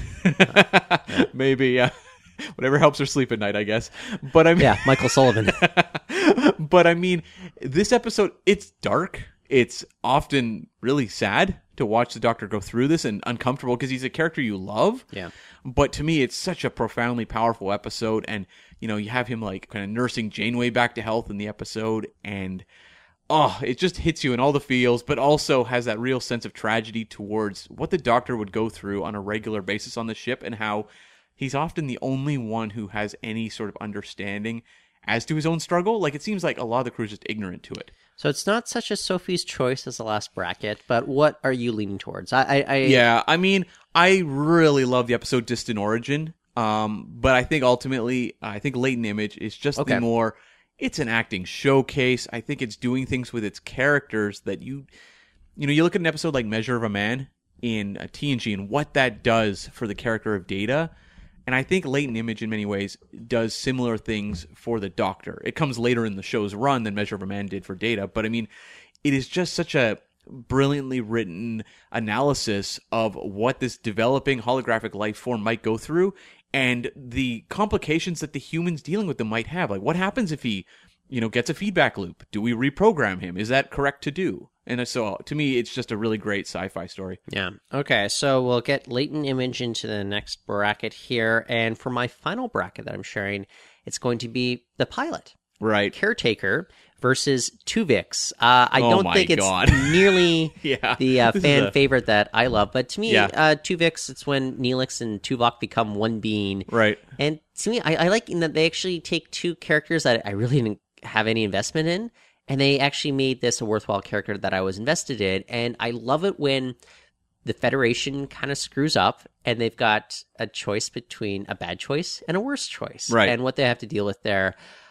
Maybe, yeah. Whatever helps her sleep at night, I guess. But I mean, Yeah, Michael Sullivan. but I mean, this episode, it's dark. It's often really sad to watch the Doctor go through this and uncomfortable because he's a character you love. Yeah. But to me, it's such a profoundly powerful episode. And, you know, you have him like kind of nursing Janeway back to health in the episode. And, oh, it just hits you in all the feels, but also has that real sense of tragedy towards what the Doctor would go through on a regular basis on the ship and how he's often the only one who has any sort of understanding as to his own struggle. Like, it seems like a lot of the crew's just ignorant to it. So it's not such a Sophie's choice as the last bracket, but what are you leaning towards? Yeah, I mean, I really love the episode Distant Origin, but I think ultimately, I think Latent Image is just the more, it's an acting showcase. I think it's doing things with its characters that you look at an episode like Measure of a Man in TNG and what that does for the character of Data. And I think Latent Image, in many ways, does similar things for the Doctor. It comes later in the show's run than Measure of a Man did for Data. But, I mean, it is just such a brilliantly written analysis of what this developing holographic life form might go through and the complications that the humans dealing with them might have. Like, what happens if he, you know, gets a feedback loop? Do we reprogram him? Is that correct to do? And so, to me, it's just a really great sci-fi story. Yeah. Okay, so we'll get Latent Image into the next bracket here. And for my final bracket that I'm sharing, it's going to be the pilot. Right. Caretaker versus Tuvix. I Oh don't my think it's God. nearly Yeah, the this is fan a- favorite that I love. But to me, Yeah. Tuvix, it's when Neelix and Tuvok become one being. Right. And to me, I like in that they actually take 2 characters that I really didn't have any investment in, and they actually made this a worthwhile character that I was invested in. And I love it when the Federation kind of screws up and they've got a choice between a bad choice and a worse choice. Right. And what they have to deal with there.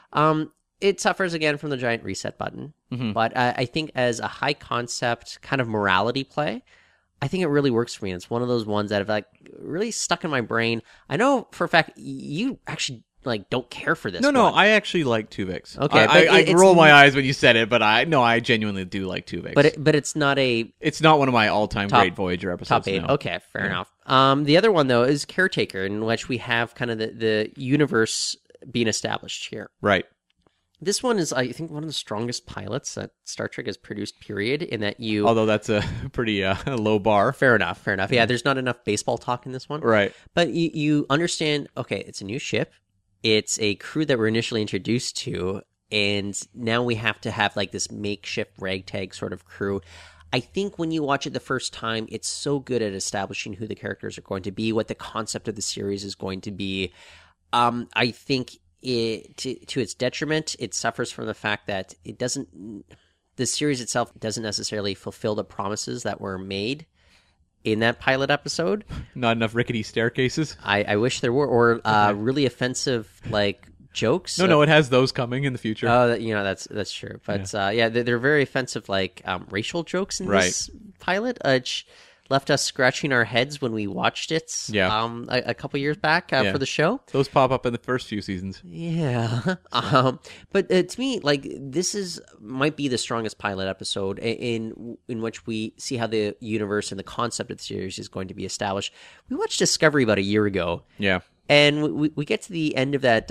It suffers again from the giant reset button. Mm-hmm. But I think as a high concept kind of morality play, I think it really works for me. And it's one of those ones that have like really stuck in my brain. I know for a fact you actually like don't care for this. No, one. I actually like Tuvix. Okay, but I it's roll my eyes when you said it, but I genuinely do like Tuvix. But it's not a it's not one of my all-time Top- great Voyager episodes. top 8. no. Okay, fair enough. The other one though is Caretaker, in which we have kind of the universe being established here. Right. This one is, I think, one of the strongest pilots that Star Trek has produced, period, in that you... Although that's a pretty low bar. Fair enough. Yeah, there's not enough baseball talk in this one. Right. But you understand, okay, it's a new ship. It's a crew that we're initially introduced to, and now we have to have like this makeshift ragtag sort of crew. I think when you watch it the first time, it's so good at establishing who the characters are going to be, what the concept of the series is going to be. I think to its detriment, it suffers from the fact that the series itself doesn't necessarily fulfill the promises that were made in that pilot episode. Not enough rickety staircases. I wish there were, or really offensive like jokes. No, it has those coming in the future. Oh, that's true. But they're very offensive, like racial jokes in this pilot, which left us scratching our heads when we watched it. Yeah. A couple years back for the show. Those pop up in the first few seasons. Yeah. But to me, like this might be the strongest pilot episode in which we see how the universe and the concept of the series is going to be established. We watched Discovery about a year ago. Yeah. And we get to the end of that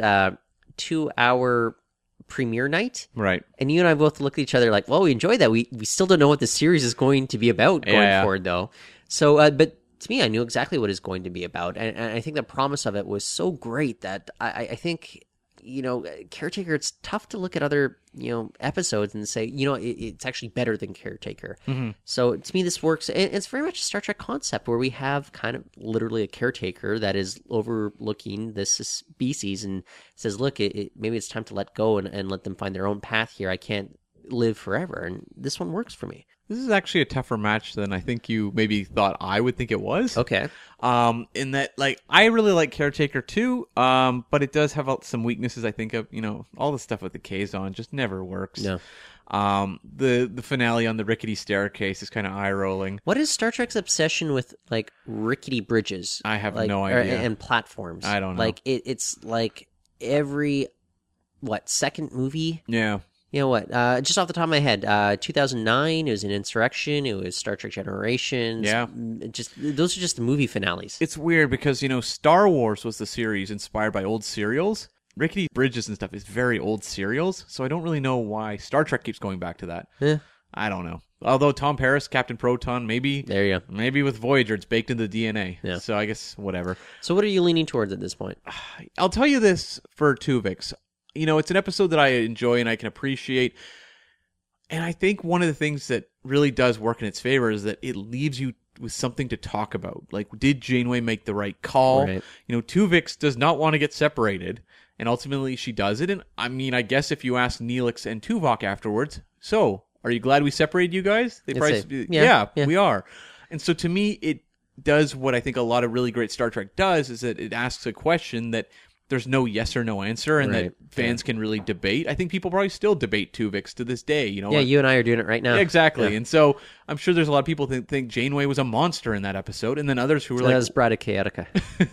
2-hour premiere night. Right. And you and I both looked at each other like, well, we enjoyed that. We still don't know what the series is going to be about going forward, though. So, but to me, I knew exactly what it's going to be about. And I think the promise of it was so great that I think, Caretaker, it's tough to look at other, episodes and say, it's actually better than Caretaker. Mm-hmm. So to me, this works. And it's very much a Star Trek concept where we have kind of literally a caretaker that is overlooking this species and says, look, maybe it's time to let go and let them find their own path here. I can't live forever, and this one works for me. This is actually a tougher match than I think you maybe thought I would think it was. Okay. In that, like, I really like Caretaker too, but it does have some weaknesses. I think of, all the stuff with the Kazon just never works. No. The finale on the rickety staircase is kind of eye rolling. What is Star Trek's obsession with like rickety bridges? I have no idea. And platforms. I don't know. Like it's like every second movie? Yeah. You know what? Just off the top of my head, 2009, it was an Insurrection. It was Star Trek Generations. Yeah. Those are just the movie finales. It's weird because, Star Wars was the series inspired by old serials. Rickety Bridges and stuff is very old serials, so I don't really know why Star Trek keeps going back to that. Yeah. I don't know. Although Tom Paris, Captain Proton, maybe. There you go. Maybe with Voyager, it's baked into the DNA. Yeah. So I guess whatever. So what are you leaning towards at this point? I'll tell you this for Tuvix. It's an episode that I enjoy and I can appreciate. And I think one of the things that really does work in its favor is that it leaves you with something to talk about. Like, did Janeway make the right call? Right. Tuvix does not want to get separated, and ultimately she does it. And I mean, I guess if you ask Neelix and Tuvok afterwards, so are you glad we separated you guys? They probably say, yeah, we are. And so to me, it does what I think a lot of really great Star Trek does, is that it asks a question that there's no yes or no answer, and that fans can really debate. I think people probably still debate Tuvix to this day. Yeah, you and I are doing it right now. Exactly. Yeah. And so I'm sure there's a lot of people that think Janeway was a monster in that episode, and then others who were That was Brada Chaotica.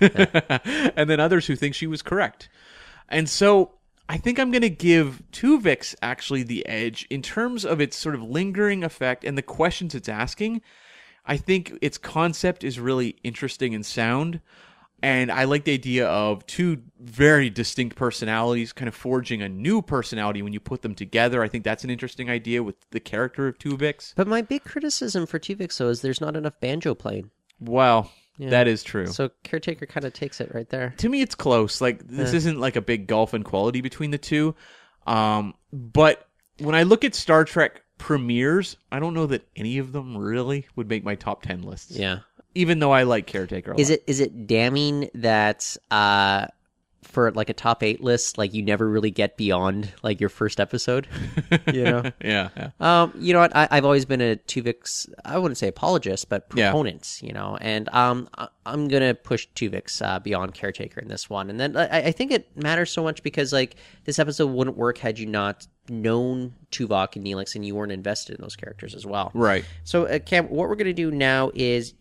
and then others who think she was correct. And so I think I'm going to give Tuvix actually the edge in terms of its sort of lingering effect and the questions it's asking. I think its concept is really interesting and sound. And I like the idea of two very distinct personalities kind of forging a new personality when you put them together. I think that's an interesting idea with the character of Tuvix. But my big criticism for Tuvix, though, is there's not enough banjo playing. Well, that is true. So Caretaker kind of takes it right there. To me, it's close. Like, this isn't like a big gulf in quality between the two. But when I look at Star Trek premieres, I don't know that any of them really would make my top 10 lists. Yeah. Even though I like Caretaker a lot. Is it damning that for like a top 8 list, like you never really get beyond like your first episode? Yeah. You know what? I've always been a Tuvix, I wouldn't say apologist, but proponent, and I'm going to push Tuvix beyond Caretaker in this one. And then I think it matters so much because like this episode wouldn't work had you not known Tuvok and Neelix and you weren't invested in those characters as well. Right. So Cam, what we're going to do now is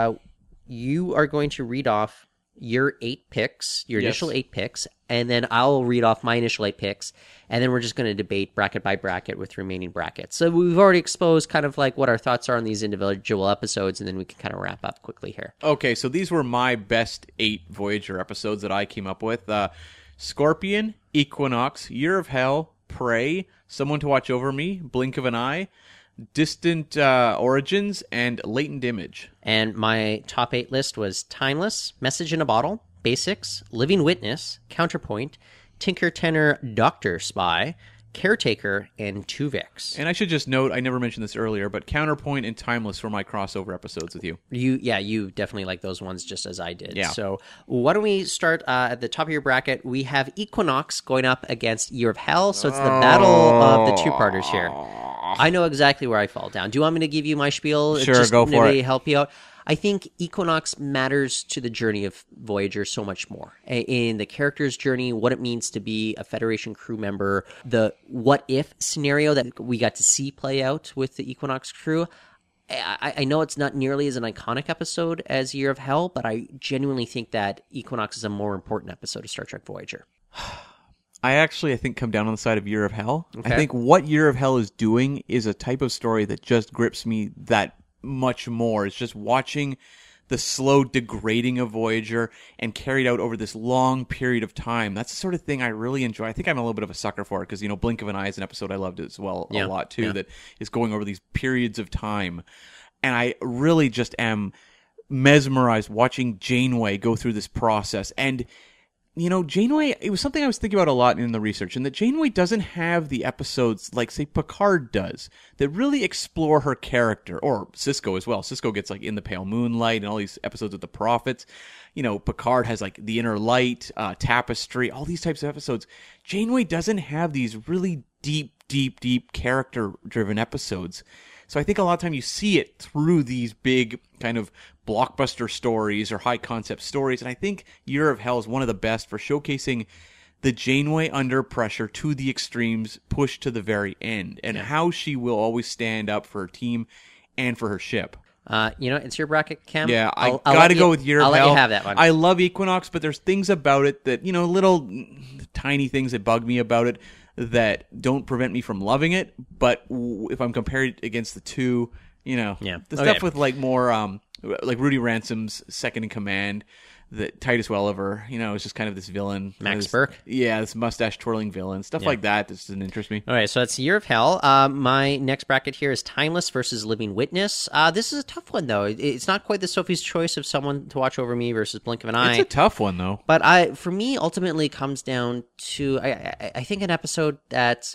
you are going to read off your 8 picks, your initial 8 picks, and then I'll read off my initial 8 picks, and then we're just going to debate bracket by bracket with remaining brackets. So we've already exposed kind of like what our thoughts are on these individual episodes, and then we can kind of wrap up quickly here. Okay, so these were my best 8 Voyager episodes that I came up with. Scorpion, Equinox, Year of Hell, Prey, Someone to Watch Over Me, Blink of an Eye, Distant Origins, and Latent Image. And my top 8 list was Timeless, Message in a Bottle, Basics, Living Witness, Counterpoint, Tinker Tenor, Doctor Spy, Caretaker, and Tuvix. And I should just note, I never mentioned this earlier, but Counterpoint and Timeless were my crossover episodes with you. You definitely like those ones just as I did. Yeah. So why don't we start at the top of your bracket? We have Equinox going up against Year of Hell, so it's the battle of the two-parters here. I know exactly where I fall down. Do you want me to give you my spiel? Sure, just go for maybe it. Help you out. I think Equinox matters to the journey of Voyager so much more. In the character's journey, what it means to be a Federation crew member, the what-if scenario that we got to see play out with the Equinox crew. I know it's not nearly as an iconic episode as Year of Hell, but I genuinely think that Equinox is a more important episode of Star Trek Voyager. I think come down on the side of Year of Hell. Okay. I think what Year of Hell is doing is a type of story that just grips me that much more. It's just watching the slow degrading of Voyager and carried out over this long period of time. That's the sort of thing I really enjoy. I think I'm a little bit of a sucker for it because, Blink of an Eye is an episode I loved as well a lot too, that is going over these periods of time. And I really just am mesmerized watching Janeway go through this process. And Janeway, it was something I was thinking about a lot in the research, and that Janeway doesn't have the episodes like, say, Picard does, that really explore her character, or Sisko as well. Sisko gets, like, In the Pale Moonlight and all these episodes with the Prophets. Picard has, like, The Inner Light, Tapestry, all these types of episodes. Janeway doesn't have these really deep deep character-driven episodes. So I think a lot of time you see it through these big kind of blockbuster stories or high-concept stories, and I think Year of Hell is one of the best for showcasing the Janeway under pressure to the extremes, pushed to the very end, and how she will always stand up for her team and for her ship. It's your bracket, Cam. Yeah, I'll gotta let go you- with Year of I'll Hell. let you have that one. I love Equinox, but there's things about it that, little tiny things that bug me about it that don't prevent me from loving it. But if I'm comparing it against the two, the stuff with like more, like Rudy Ransom's second in command, that Titus Welliver, is just kind of this villain. Max Burke? Yeah, this mustache twirling villain. Stuff like that doesn't interest me. All right, so that's Year of Hell. My next bracket here is Timeless versus Living Witness. This is a tough one, though. It's not quite the Sophie's Choice of Someone to Watch Over Me versus Blink of an Eye. It's a tough one, though. But for me, ultimately comes down to, I think, an episode that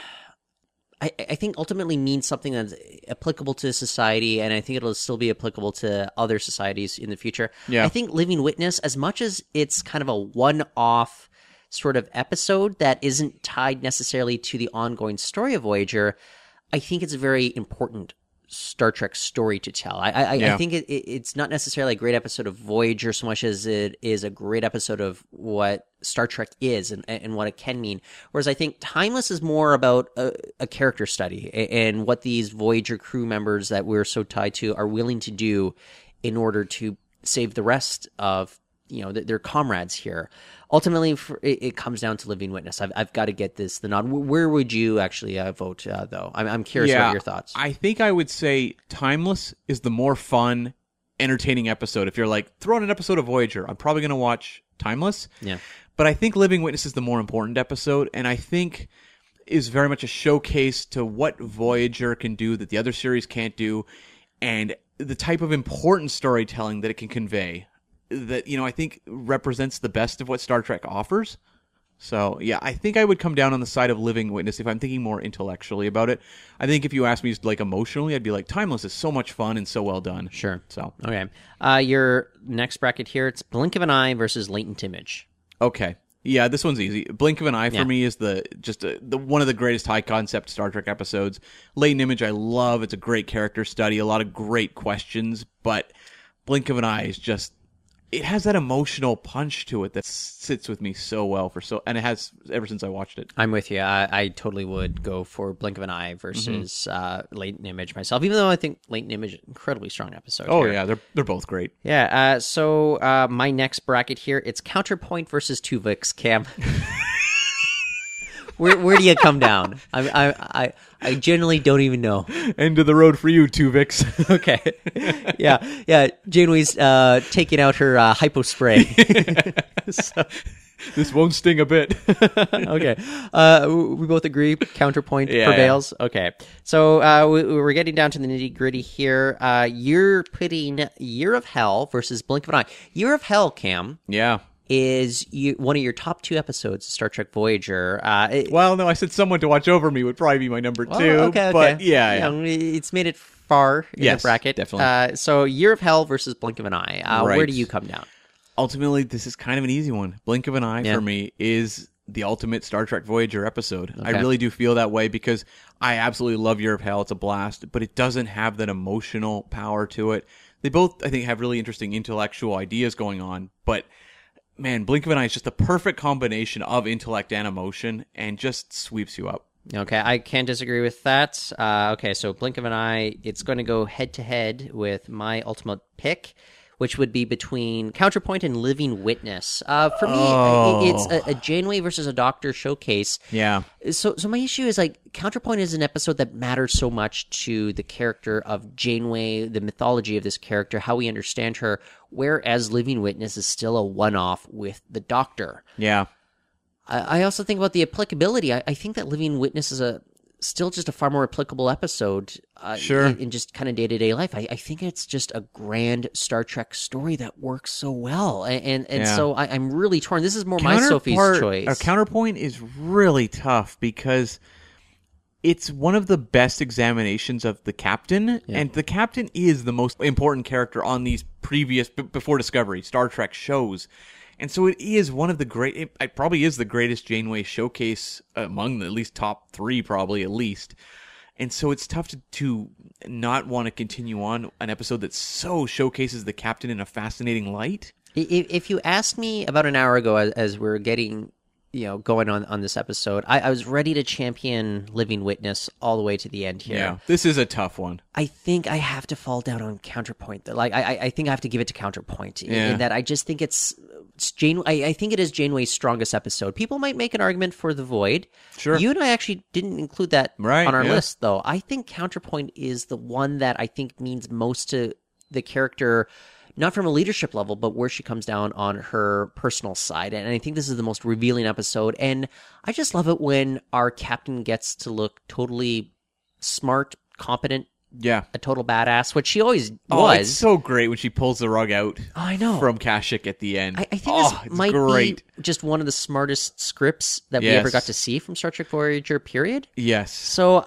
I think ultimately means something that's applicable to society, and I think it'll still be applicable to other societies in the future. Yeah. I think Living Witness, as much as it's kind of a one-off sort of episode that isn't tied necessarily to the ongoing story of Voyager, I think it's a very important Star Trek story to tell. I think it's not necessarily a great episode of Voyager so much as it is a great episode of what Star Trek is and what it can mean. Whereas I think Timeless is more about a character study and what these Voyager crew members that we're so tied to are willing to do in order to save the rest of their comrades here. Ultimately, it comes down to Living Witness. I've got to get the nod. Where would you actually vote, though? I'm curious about your thoughts. I think I would say Timeless is the more fun, entertaining episode. If you're like, throw on an episode of Voyager, I'm probably going to watch Timeless. Yeah. But I think Living Witness is the more important episode, and I think is very much a showcase to what Voyager can do that the other series can't do, and the type of important storytelling that it can convey that, I think represents the best of what Star Trek offers. So, yeah, I think I would come down on the side of Living Witness if I'm thinking more intellectually about it. I think if you ask me, like, emotionally, I'd be like, Timeless is so much fun and so well done. Sure. So, okay. Your next bracket here, it's Blink of an Eye versus Latent Image. okay. Yeah, this one's easy. Blink of an Eye for me is the one of the greatest high concept Star Trek episodes. Latent Image I love. It's a great character study, a lot of great questions, but Blink of an Eye is just, it has that emotional punch to it that sits with me so well and it has ever since I watched it. I'm with you. I totally would go for Blink of an Eye versus Latent Image myself, even though I think Latent Image is an incredibly strong episode. Oh, here. yeah, they're both great. Yeah, so my next bracket here, it's Counterpoint versus Tuvix, Cam. Where do you come down? I generally don't even know. End of the road for you, Tuvix. Okay. Yeah. Janeway's taking out her hypo spray. So, this won't sting a bit. Okay. We both agree Counterpoint prevails? Yeah. Okay. So we're getting down to the nitty-gritty here. You're putting Year of Hell versus Blink of an Eye. Year of Hell, Cam. Yeah. Is one of your top 2 episodes of Star Trek Voyager. Well, no, I said Someone to Watch Over Me would probably be my number 2. Okay. But yeah. It's made it far in the bracket. Definitely. So Year of Hell versus Blink of an Eye. Right. Where do you come down? Ultimately, this is kind of an easy one. Blink of an Eye for me is the ultimate Star Trek Voyager episode. Okay. I really do feel that way because I absolutely love Year of Hell. It's a blast, but it doesn't have that emotional power to it. They both, I think, have really interesting intellectual ideas going on, but man, Blink of an Eye is just the perfect combination of intellect and emotion and just sweeps you up. Okay, I can't disagree with that. Okay, so Blink of an Eye, it's going to go head-to-head with my ultimate pick, which would be between Counterpoint and Living Witness. For me, it's a Janeway versus a Doctor showcase. Yeah. So my issue is, like, Counterpoint is an episode that matters so much to the character of Janeway, the mythology of this character, how we understand her, whereas Living Witness is still a one-off with the Doctor. Yeah. I also think about the applicability. I think that Living Witness is still just a far more applicable episode in just kind of day-to-day life. I think it's just a grand Star Trek story that works so well. And so I'm really torn. This is more my Sophie's choice. Counterpoint is really tough because it's one of the best examinations of the Captain, and the Captain is the most important character on these previous, before Discovery, Star Trek shows. And so it is one of the it probably is the greatest Janeway showcase among the at least top 3, probably at least. And so it's tough to not want to continue on an episode that so showcases the Captain in a fascinating light. If you asked me about an hour ago as we're getting going on this episode, I was ready to champion Living Witness all the way to the end here. Yeah, this is a tough one. I think I have to fall down on Counterpoint. Like I think I have to give it to Counterpoint in that I just think it's Janeway. I think it is Janeway's strongest episode. People might make an argument for The Void. Sure. You and I actually didn't include that on our list, though. I think Counterpoint is the one that I think means most to the character. Not from a leadership level, but where she comes down on her personal side. And I think this is the most revealing episode. And I just love it when our captain gets to look totally smart, competent, a total badass, which she always was. It's so great when she pulls the rug out from Kashyyyk at the end. I think this might be just one of the smartest scripts that we ever got to see from Star Trek Voyager, period. Yes. So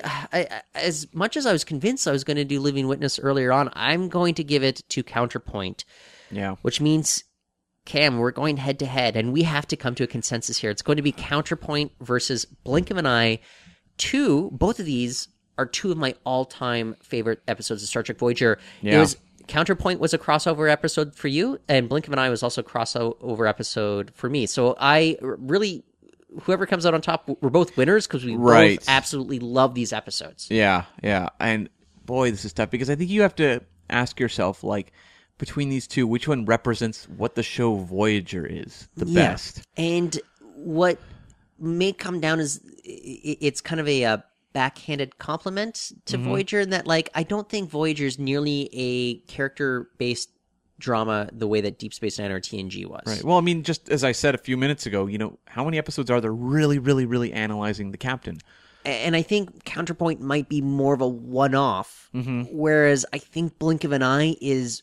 I as much as I was convinced I was going to do Living Witness earlier on, I'm going to give it to Counterpoint. Yeah. Which means, Cam, we're going head to head, and we have to come to a consensus here. It's going to be Counterpoint versus Blink of an Eye. Both of these are 2 of my all-time favorite episodes of Star Trek Voyager. Yeah. Counterpoint was a crossover episode for you, and Blink of an Eye was also a crossover episode for me. So I really, whoever comes out on top, we're both winners because we both absolutely love these episodes. Yeah. And boy, this is tough because I think you have to ask yourself, like, between these 2, which one represents what the show Voyager is the best? And what may come down is it's kind of a backhanded compliment to Voyager in that, like, I don't think Voyager is nearly a character-based drama the way that Deep Space Nine or TNG was. Right. Well, I mean, just as I said a few minutes ago, how many episodes are there really, really, really analyzing the Captain? And I think Counterpoint might be more of a one-off, whereas I think Blink of an Eye is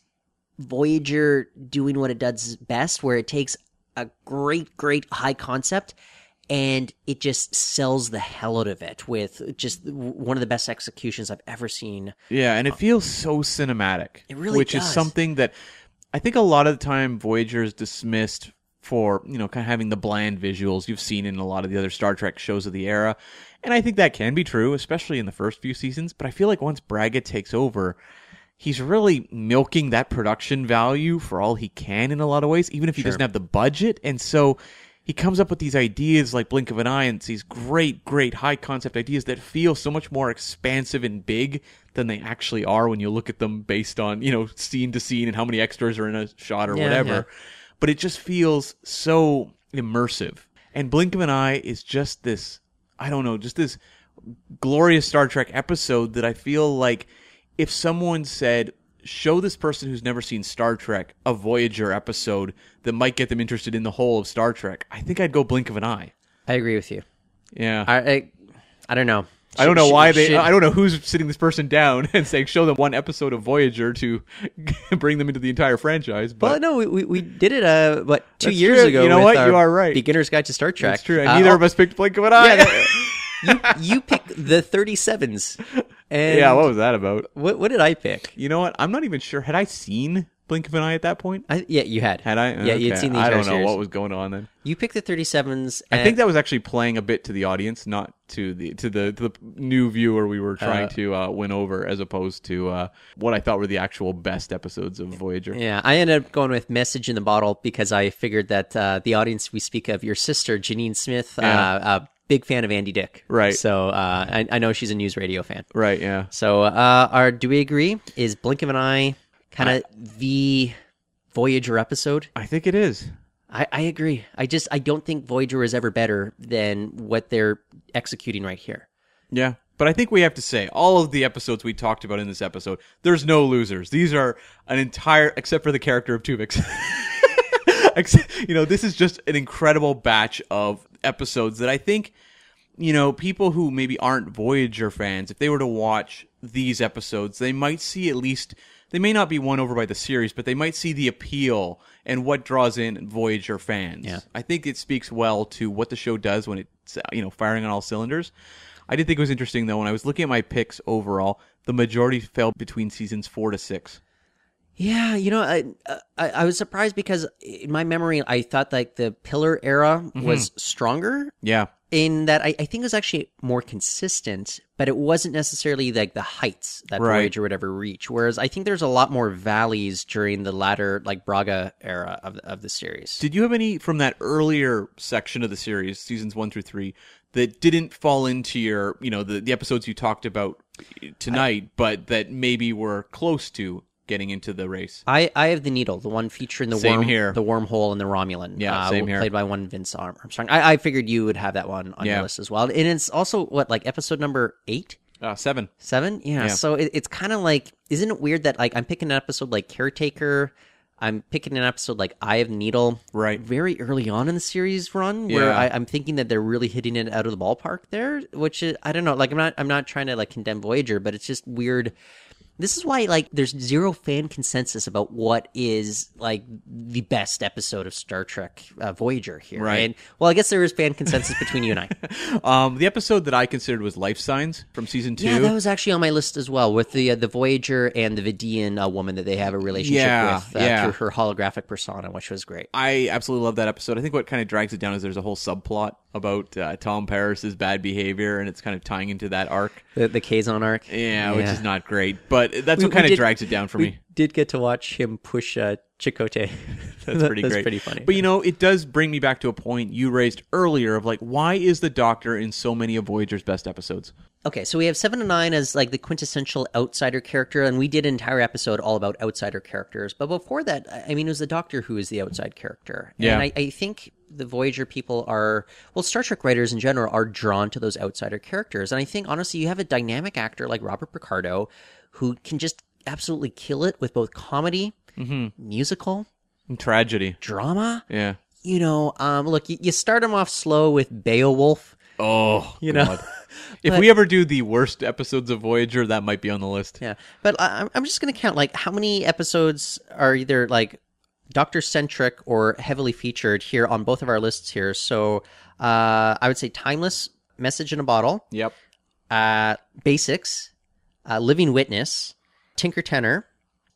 Voyager doing what it does best, where it takes a great, great high concept and it just sells the hell out of it with just one of the best executions I've ever seen. Yeah, and it feels so cinematic. It really which does. Is something that I think a lot of the time Voyager is dismissed for, kind of having the bland visuals you've seen in a lot of the other Star Trek shows of the era. And I think that can be true, especially in the first few seasons. But I feel like once Braga takes over, he's really milking that production value for all he can in a lot of ways, even if he doesn't have the budget. And so he comes up with these ideas like Blink of an Eye and these great, great high concept ideas that feel so much more expansive and big than they actually are when you look at them based on, scene to scene and how many extras are in a shot or whatever. Yeah. But it just feels so immersive. And Blink of an Eye is just this, just this glorious Star Trek episode that I feel like if someone said, show this person who's never seen Star Trek a Voyager episode that might get them interested in the whole of Star Trek, I think I'd go Blink of an Eye. I agree with you. Yeah. I don't know. I don't know why I don't know who's sitting this person down and saying, show them one episode of Voyager to bring them into the entire franchise. But well, no, we did it, 2 years true. ago. You know what? You are right. Beginner's Guide to Star Trek. That's true. And neither of us picked Blink of an Eye. You picked the 37s. And yeah, what was that about? What did I pick? You know what? I'm not even sure. Had I seen Blink of an Eye at that point? Yeah, you had. Had I? Yeah, you'd seen the entire I don't know series. what was going on then. You picked the 37s. I think that was actually playing a bit to the audience, not to the new viewer we were trying to win over, as opposed to what I thought were the actual best episodes of Voyager. Yeah, I ended up going with Message in the Bottle because I figured that the audience we speak of, your sister, Janine Smith, big fan of Andy Dick. Right. So I know she's a news radio fan. Right, yeah. So do we agree? Is Blink of an Eye kind of the Voyager episode? I think it is. I agree. I don't think Voyager is ever better than what they're executing right here. Yeah. But I think we have to say, all of the episodes we talked about in this episode, there's no losers. These are an entire, except for the character of Tuvix. This is just an incredible batch of episodes that I think, people who maybe aren't Voyager fans, if they were to watch these episodes, they might see at least, they may not be won over by the series, but they might see the appeal and what draws in Voyager fans. Yeah. I think it speaks well to what the show does when it's, firing on all cylinders. I did think it was interesting, though, when I was looking at my picks overall, the majority fell between seasons 4 to 6. Yeah, I was surprised because in my memory, I thought like the Pillar era was stronger Yeah. in that I think it was actually more consistent, but it wasn't necessarily like the heights that Right. Voyager would ever reach. Whereas I think there's a lot more valleys during the latter like Braga era of the series. Did you have any from that earlier section of the series, seasons 1 through 3, that didn't fall into your, the episodes you talked about tonight, but that maybe were close to getting into the race? I have the Needle, the one featuring the Same here. the wormhole, and the Romulan. Yeah, same here. Played by one Vince Armstrong. I figured you would have that one on Yeah. your list as well. And it's also like episode number 8? 7. 7? Yeah. So it's kind of like, isn't it weird that like I'm picking an episode like Caretaker, I'm picking an episode like Eye of the Needle, Right. very early on in the series run, where Yeah. I'm thinking that they're really hitting it out of the ballpark there, which is, I don't know, like I'm not trying to like condemn Voyager, but it's just weird. This is why, like, there's zero fan consensus about what is, like, the best episode of Star Trek Voyager here. Right. And, well, I guess there is fan consensus between you and I. The episode that I considered was Life Signs from season 2. Yeah, that was actually on my list as well, with the Voyager and the Vidian woman that they have a relationship Yeah, with yeah. through her holographic persona, which was great. I absolutely love that episode. I think what kind of drags it down is there's a whole subplot about Tom Paris's bad behavior, and it's kind of tying into that arc. The Kazon arc. Yeah, which is not great, but that's what We kind of did- drags it down for me. Did get to watch him push Chakotay. That's pretty great. That's pretty funny. But it does bring me back to a point you raised earlier of like, why is the Doctor in so many of Voyager's best episodes? Okay, so we have 7 and 9 as like the quintessential outsider character, and we did an entire episode all about outsider characters. But before that, I mean, it was the Doctor who is the outside character. Yeah. And I think the Voyager people are, well, Star Trek writers in general are drawn to those outsider characters. And I think, honestly, you have a dynamic actor like Robert Picardo who can just absolutely kill it with both comedy, musical, And tragedy. drama. Yeah. Look, you start him off slow with Beowulf. Oh, You know? God. If But- we ever do the worst episodes of Voyager, that might be on the list. Yeah, but I'm just going to count, like, how many episodes are either, like, Doctor-centric or heavily featured here on both of our lists here. So I would say Timeless, Message in a Bottle, Yep. Basics, Living Witness, Tinker Tenor,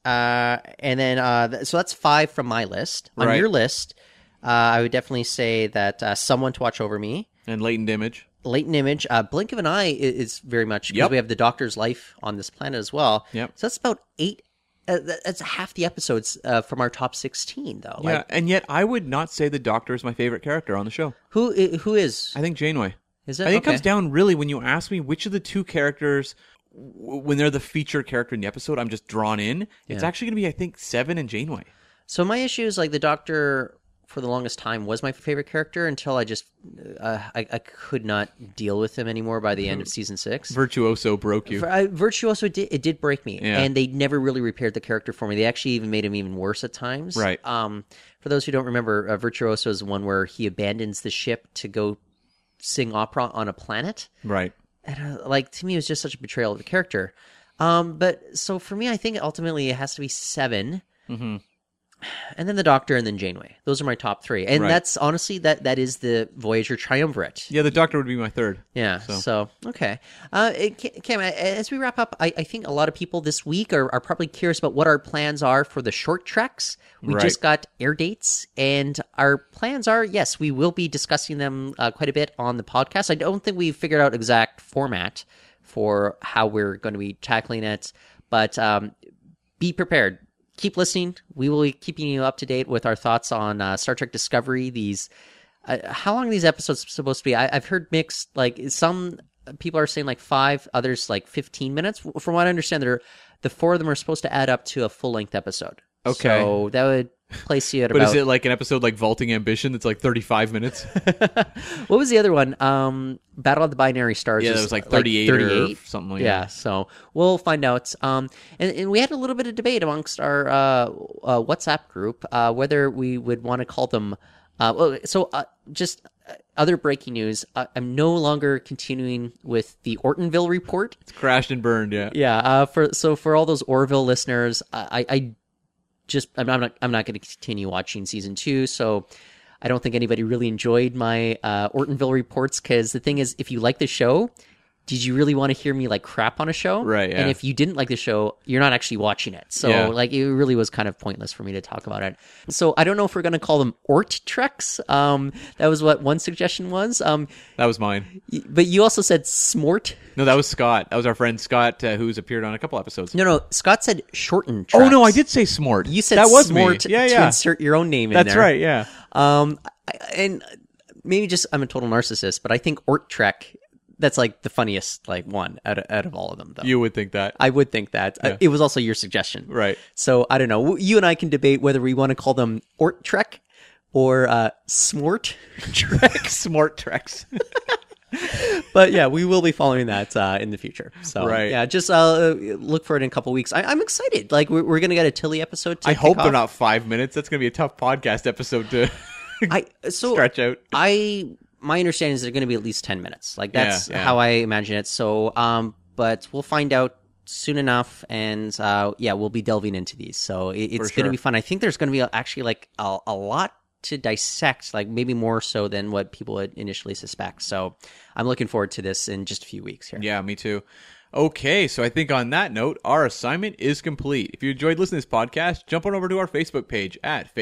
and then, so that's 5 from my list. On Right. your list, I would definitely say that Someone to Watch Over Me, And Latent Image. Latent Image, Blink of an Eye is very much, because Yep. we have the Doctor's life on this planet as well. Yep. So that's about 8. That's half the episodes from our top 16, though. Yeah, Like, and yet I would not say the Doctor is my favorite character on the show. who is? I think Janeway. Is it? I think it Okay. comes down really when you ask me which of the two characters, when they're the featured character in the episode, I'm just drawn in. It's Yeah. actually going to be, I think, 7 and Janeway. So my issue is, like, the Doctor, for the longest time, was my favorite character until I just I could not deal with him anymore by the end of season 6. Virtuoso broke you. Virtuoso did break me, Yeah. and they never really repaired the character for me. They actually even made him even worse at times. Right. For those who don't remember, Virtuoso is the one where he abandons the ship to go sing opera on a planet. Right. And, like, to me, it was just such a betrayal of the character. But so for me, I think ultimately it has to be 7. Mm-hmm. And then the Doctor, and then Janeway. Those are my top 3, and Right. that's honestly that is the Voyager triumvirate. Yeah, the Doctor would be my third. Yeah. So. So okay. Cam, as we wrap up, I think a lot of people this week are probably curious about what our plans are for the short treks. We Right. just got air dates, and our plans are, yes, we will be discussing them quite a bit on the podcast. I don't think we've figured out exact format for how we're going to be tackling it, but be prepared. Keep listening. We will be keeping you up to date with our thoughts on Star Trek Discovery. These, how long are these episodes supposed to be? I've heard mixed. Like, some people are saying like 5, others like 15 minutes. From what I understand, the 4 of them are supposed to add up to a full length episode. Okay. So that would place you at But about. is it like an episode like Vaulting Ambition that's like 35 minutes? What was the other one? Battle of the Binary Stars. Yeah, is that was like 38 or something like yeah, that. so we'll find out. And we had a little bit of debate amongst our WhatsApp group whether we would want to call them. Just other breaking news. I'm no longer continuing with the Ortonville report. It's crashed and burned, yeah. Yeah. For all those Orville listeners, I'm not going to continue watching season 2. So I don't think anybody really enjoyed my Ortonville reports, because the thing is, if you like the show, did you really want to hear me like crap on a show? Right, yeah. And if you didn't like the show, you're not actually watching it. So Yeah. like it really was kind of pointless for me to talk about it. So I don't know if we're going to call them Ort Treks. That was what one suggestion was. That was mine. But you also said Smort. No, that was Scott. That was our friend Scott, who's appeared on a couple episodes. No, Scott said Shorten Treks. Oh no, I did say Smort. You said that was Smort me. Yeah, to yeah. insert your own name in That's there. right. Yeah. And maybe just I'm a total narcissist, but I think Ort Trek, that's like the funniest like one out of all of them, though. You would think that. I would think that. Yeah. It was also your suggestion. Right. So I don't know. You and I can debate whether we want to call them Ort Trek or Smort Trek. Smart Treks. But yeah, we will be following that in the future. So Right. yeah, just look for it in a couple weeks. I'm excited. Like we're going to get a Tilly episode to I hope kick they're off. not 5 minutes. That's going to be a tough podcast episode to stretch out. My understanding is they're going to be at least 10 minutes. Like that's Yeah, yeah. how I imagine it. So, but we'll find out soon enough, and we'll be delving into these. So it's going sure. to be fun. I think there's going to be actually like a lot to dissect, like maybe more so than what people would initially suspect. So I'm looking forward to this in just a few weeks here. Yeah, me too. Okay, so I think on that note, our assignment is complete. If you enjoyed listening to this podcast, jump on over to our Facebook page at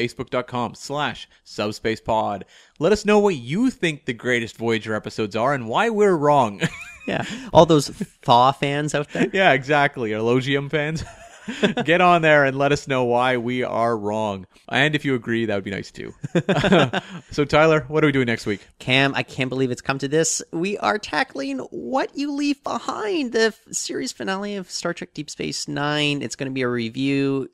facebook.com/subspacepod. Let us know what you think the greatest Voyager episodes are and why we're wrong. Yeah. All those Thaw fans out there. Yeah, exactly. Elogium fans. Get on there and let us know why we are wrong. And if you agree, that would be nice too. So Tyler, what are we doing next week? Cam, I can't believe it's come to this. We are tackling What You Leave Behind, the series finale of Star Trek Deep Space Nine. It's going to be a review.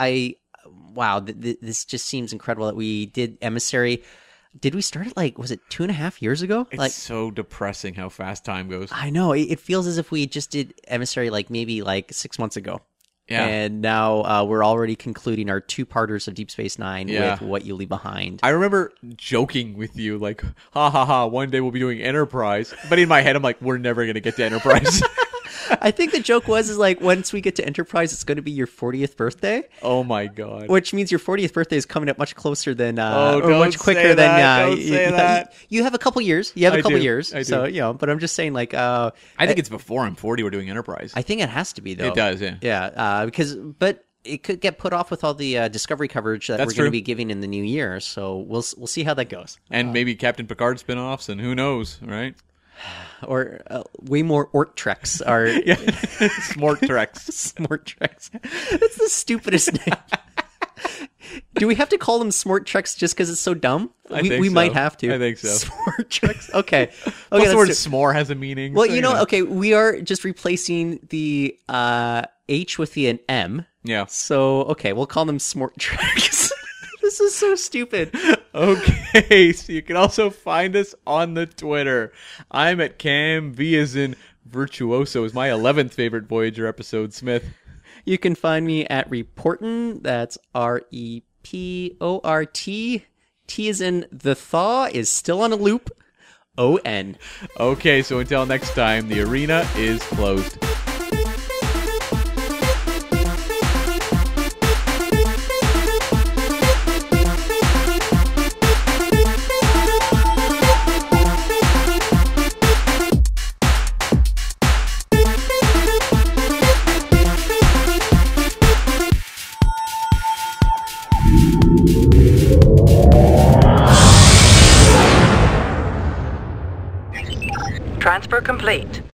Wow, this just seems incredible that we did Emissary. Did we start it was it 2.5 years ago? It's so depressing how fast time goes. I know. It feels as if we just did Emissary maybe 6 months ago. Yeah. And now we're already concluding our 2-parters of Deep Space Nine with What You Leave Behind. I remember joking with you, like, ha ha ha, one day we'll be doing Enterprise. But in my head, I'm like, we're never going to get to Enterprise. I think the joke was once we get to Enterprise, it's going to be your 40th birthday. Oh my God. Which means your 40th birthday is coming up much closer than, Oh, or don't much quicker say than, that. Don't you, say you, that. you have a couple years. You have a I couple do. years. I do. So, but I'm just saying, I think it's before I'm 40 we're doing Enterprise. I think it has to be, though. It does, yeah. Yeah, but it could get put off with all the Discovery coverage that That's we're going to true. be giving in the new year. So we'll see how that goes. And maybe Captain Picard spin-offs, and who knows, right? Or way more Ort Treks are Yeah. Smart Treks. Smart Treks. That's the stupidest name. Do we have to call them Smart Treks just because it's so dumb? I We think so. might have to. I think so. Smart Treks. Okay. Plus Okay. the word let's do- s'more has a meaning. Well, so, you know, okay, we are just replacing the H with an M. Yeah. So, okay, we'll call them Smart Treks. This is so stupid. Okay, so you can also find us on the Twitter. I'm at Cam V as in Virtuoso is my 11th favorite Voyager episode, Smith. You can find me at Reportin. That's REPORT. T as in the thaw is still on a loop. ON. Okay, so until next time, the arena is closed. Transfer complete.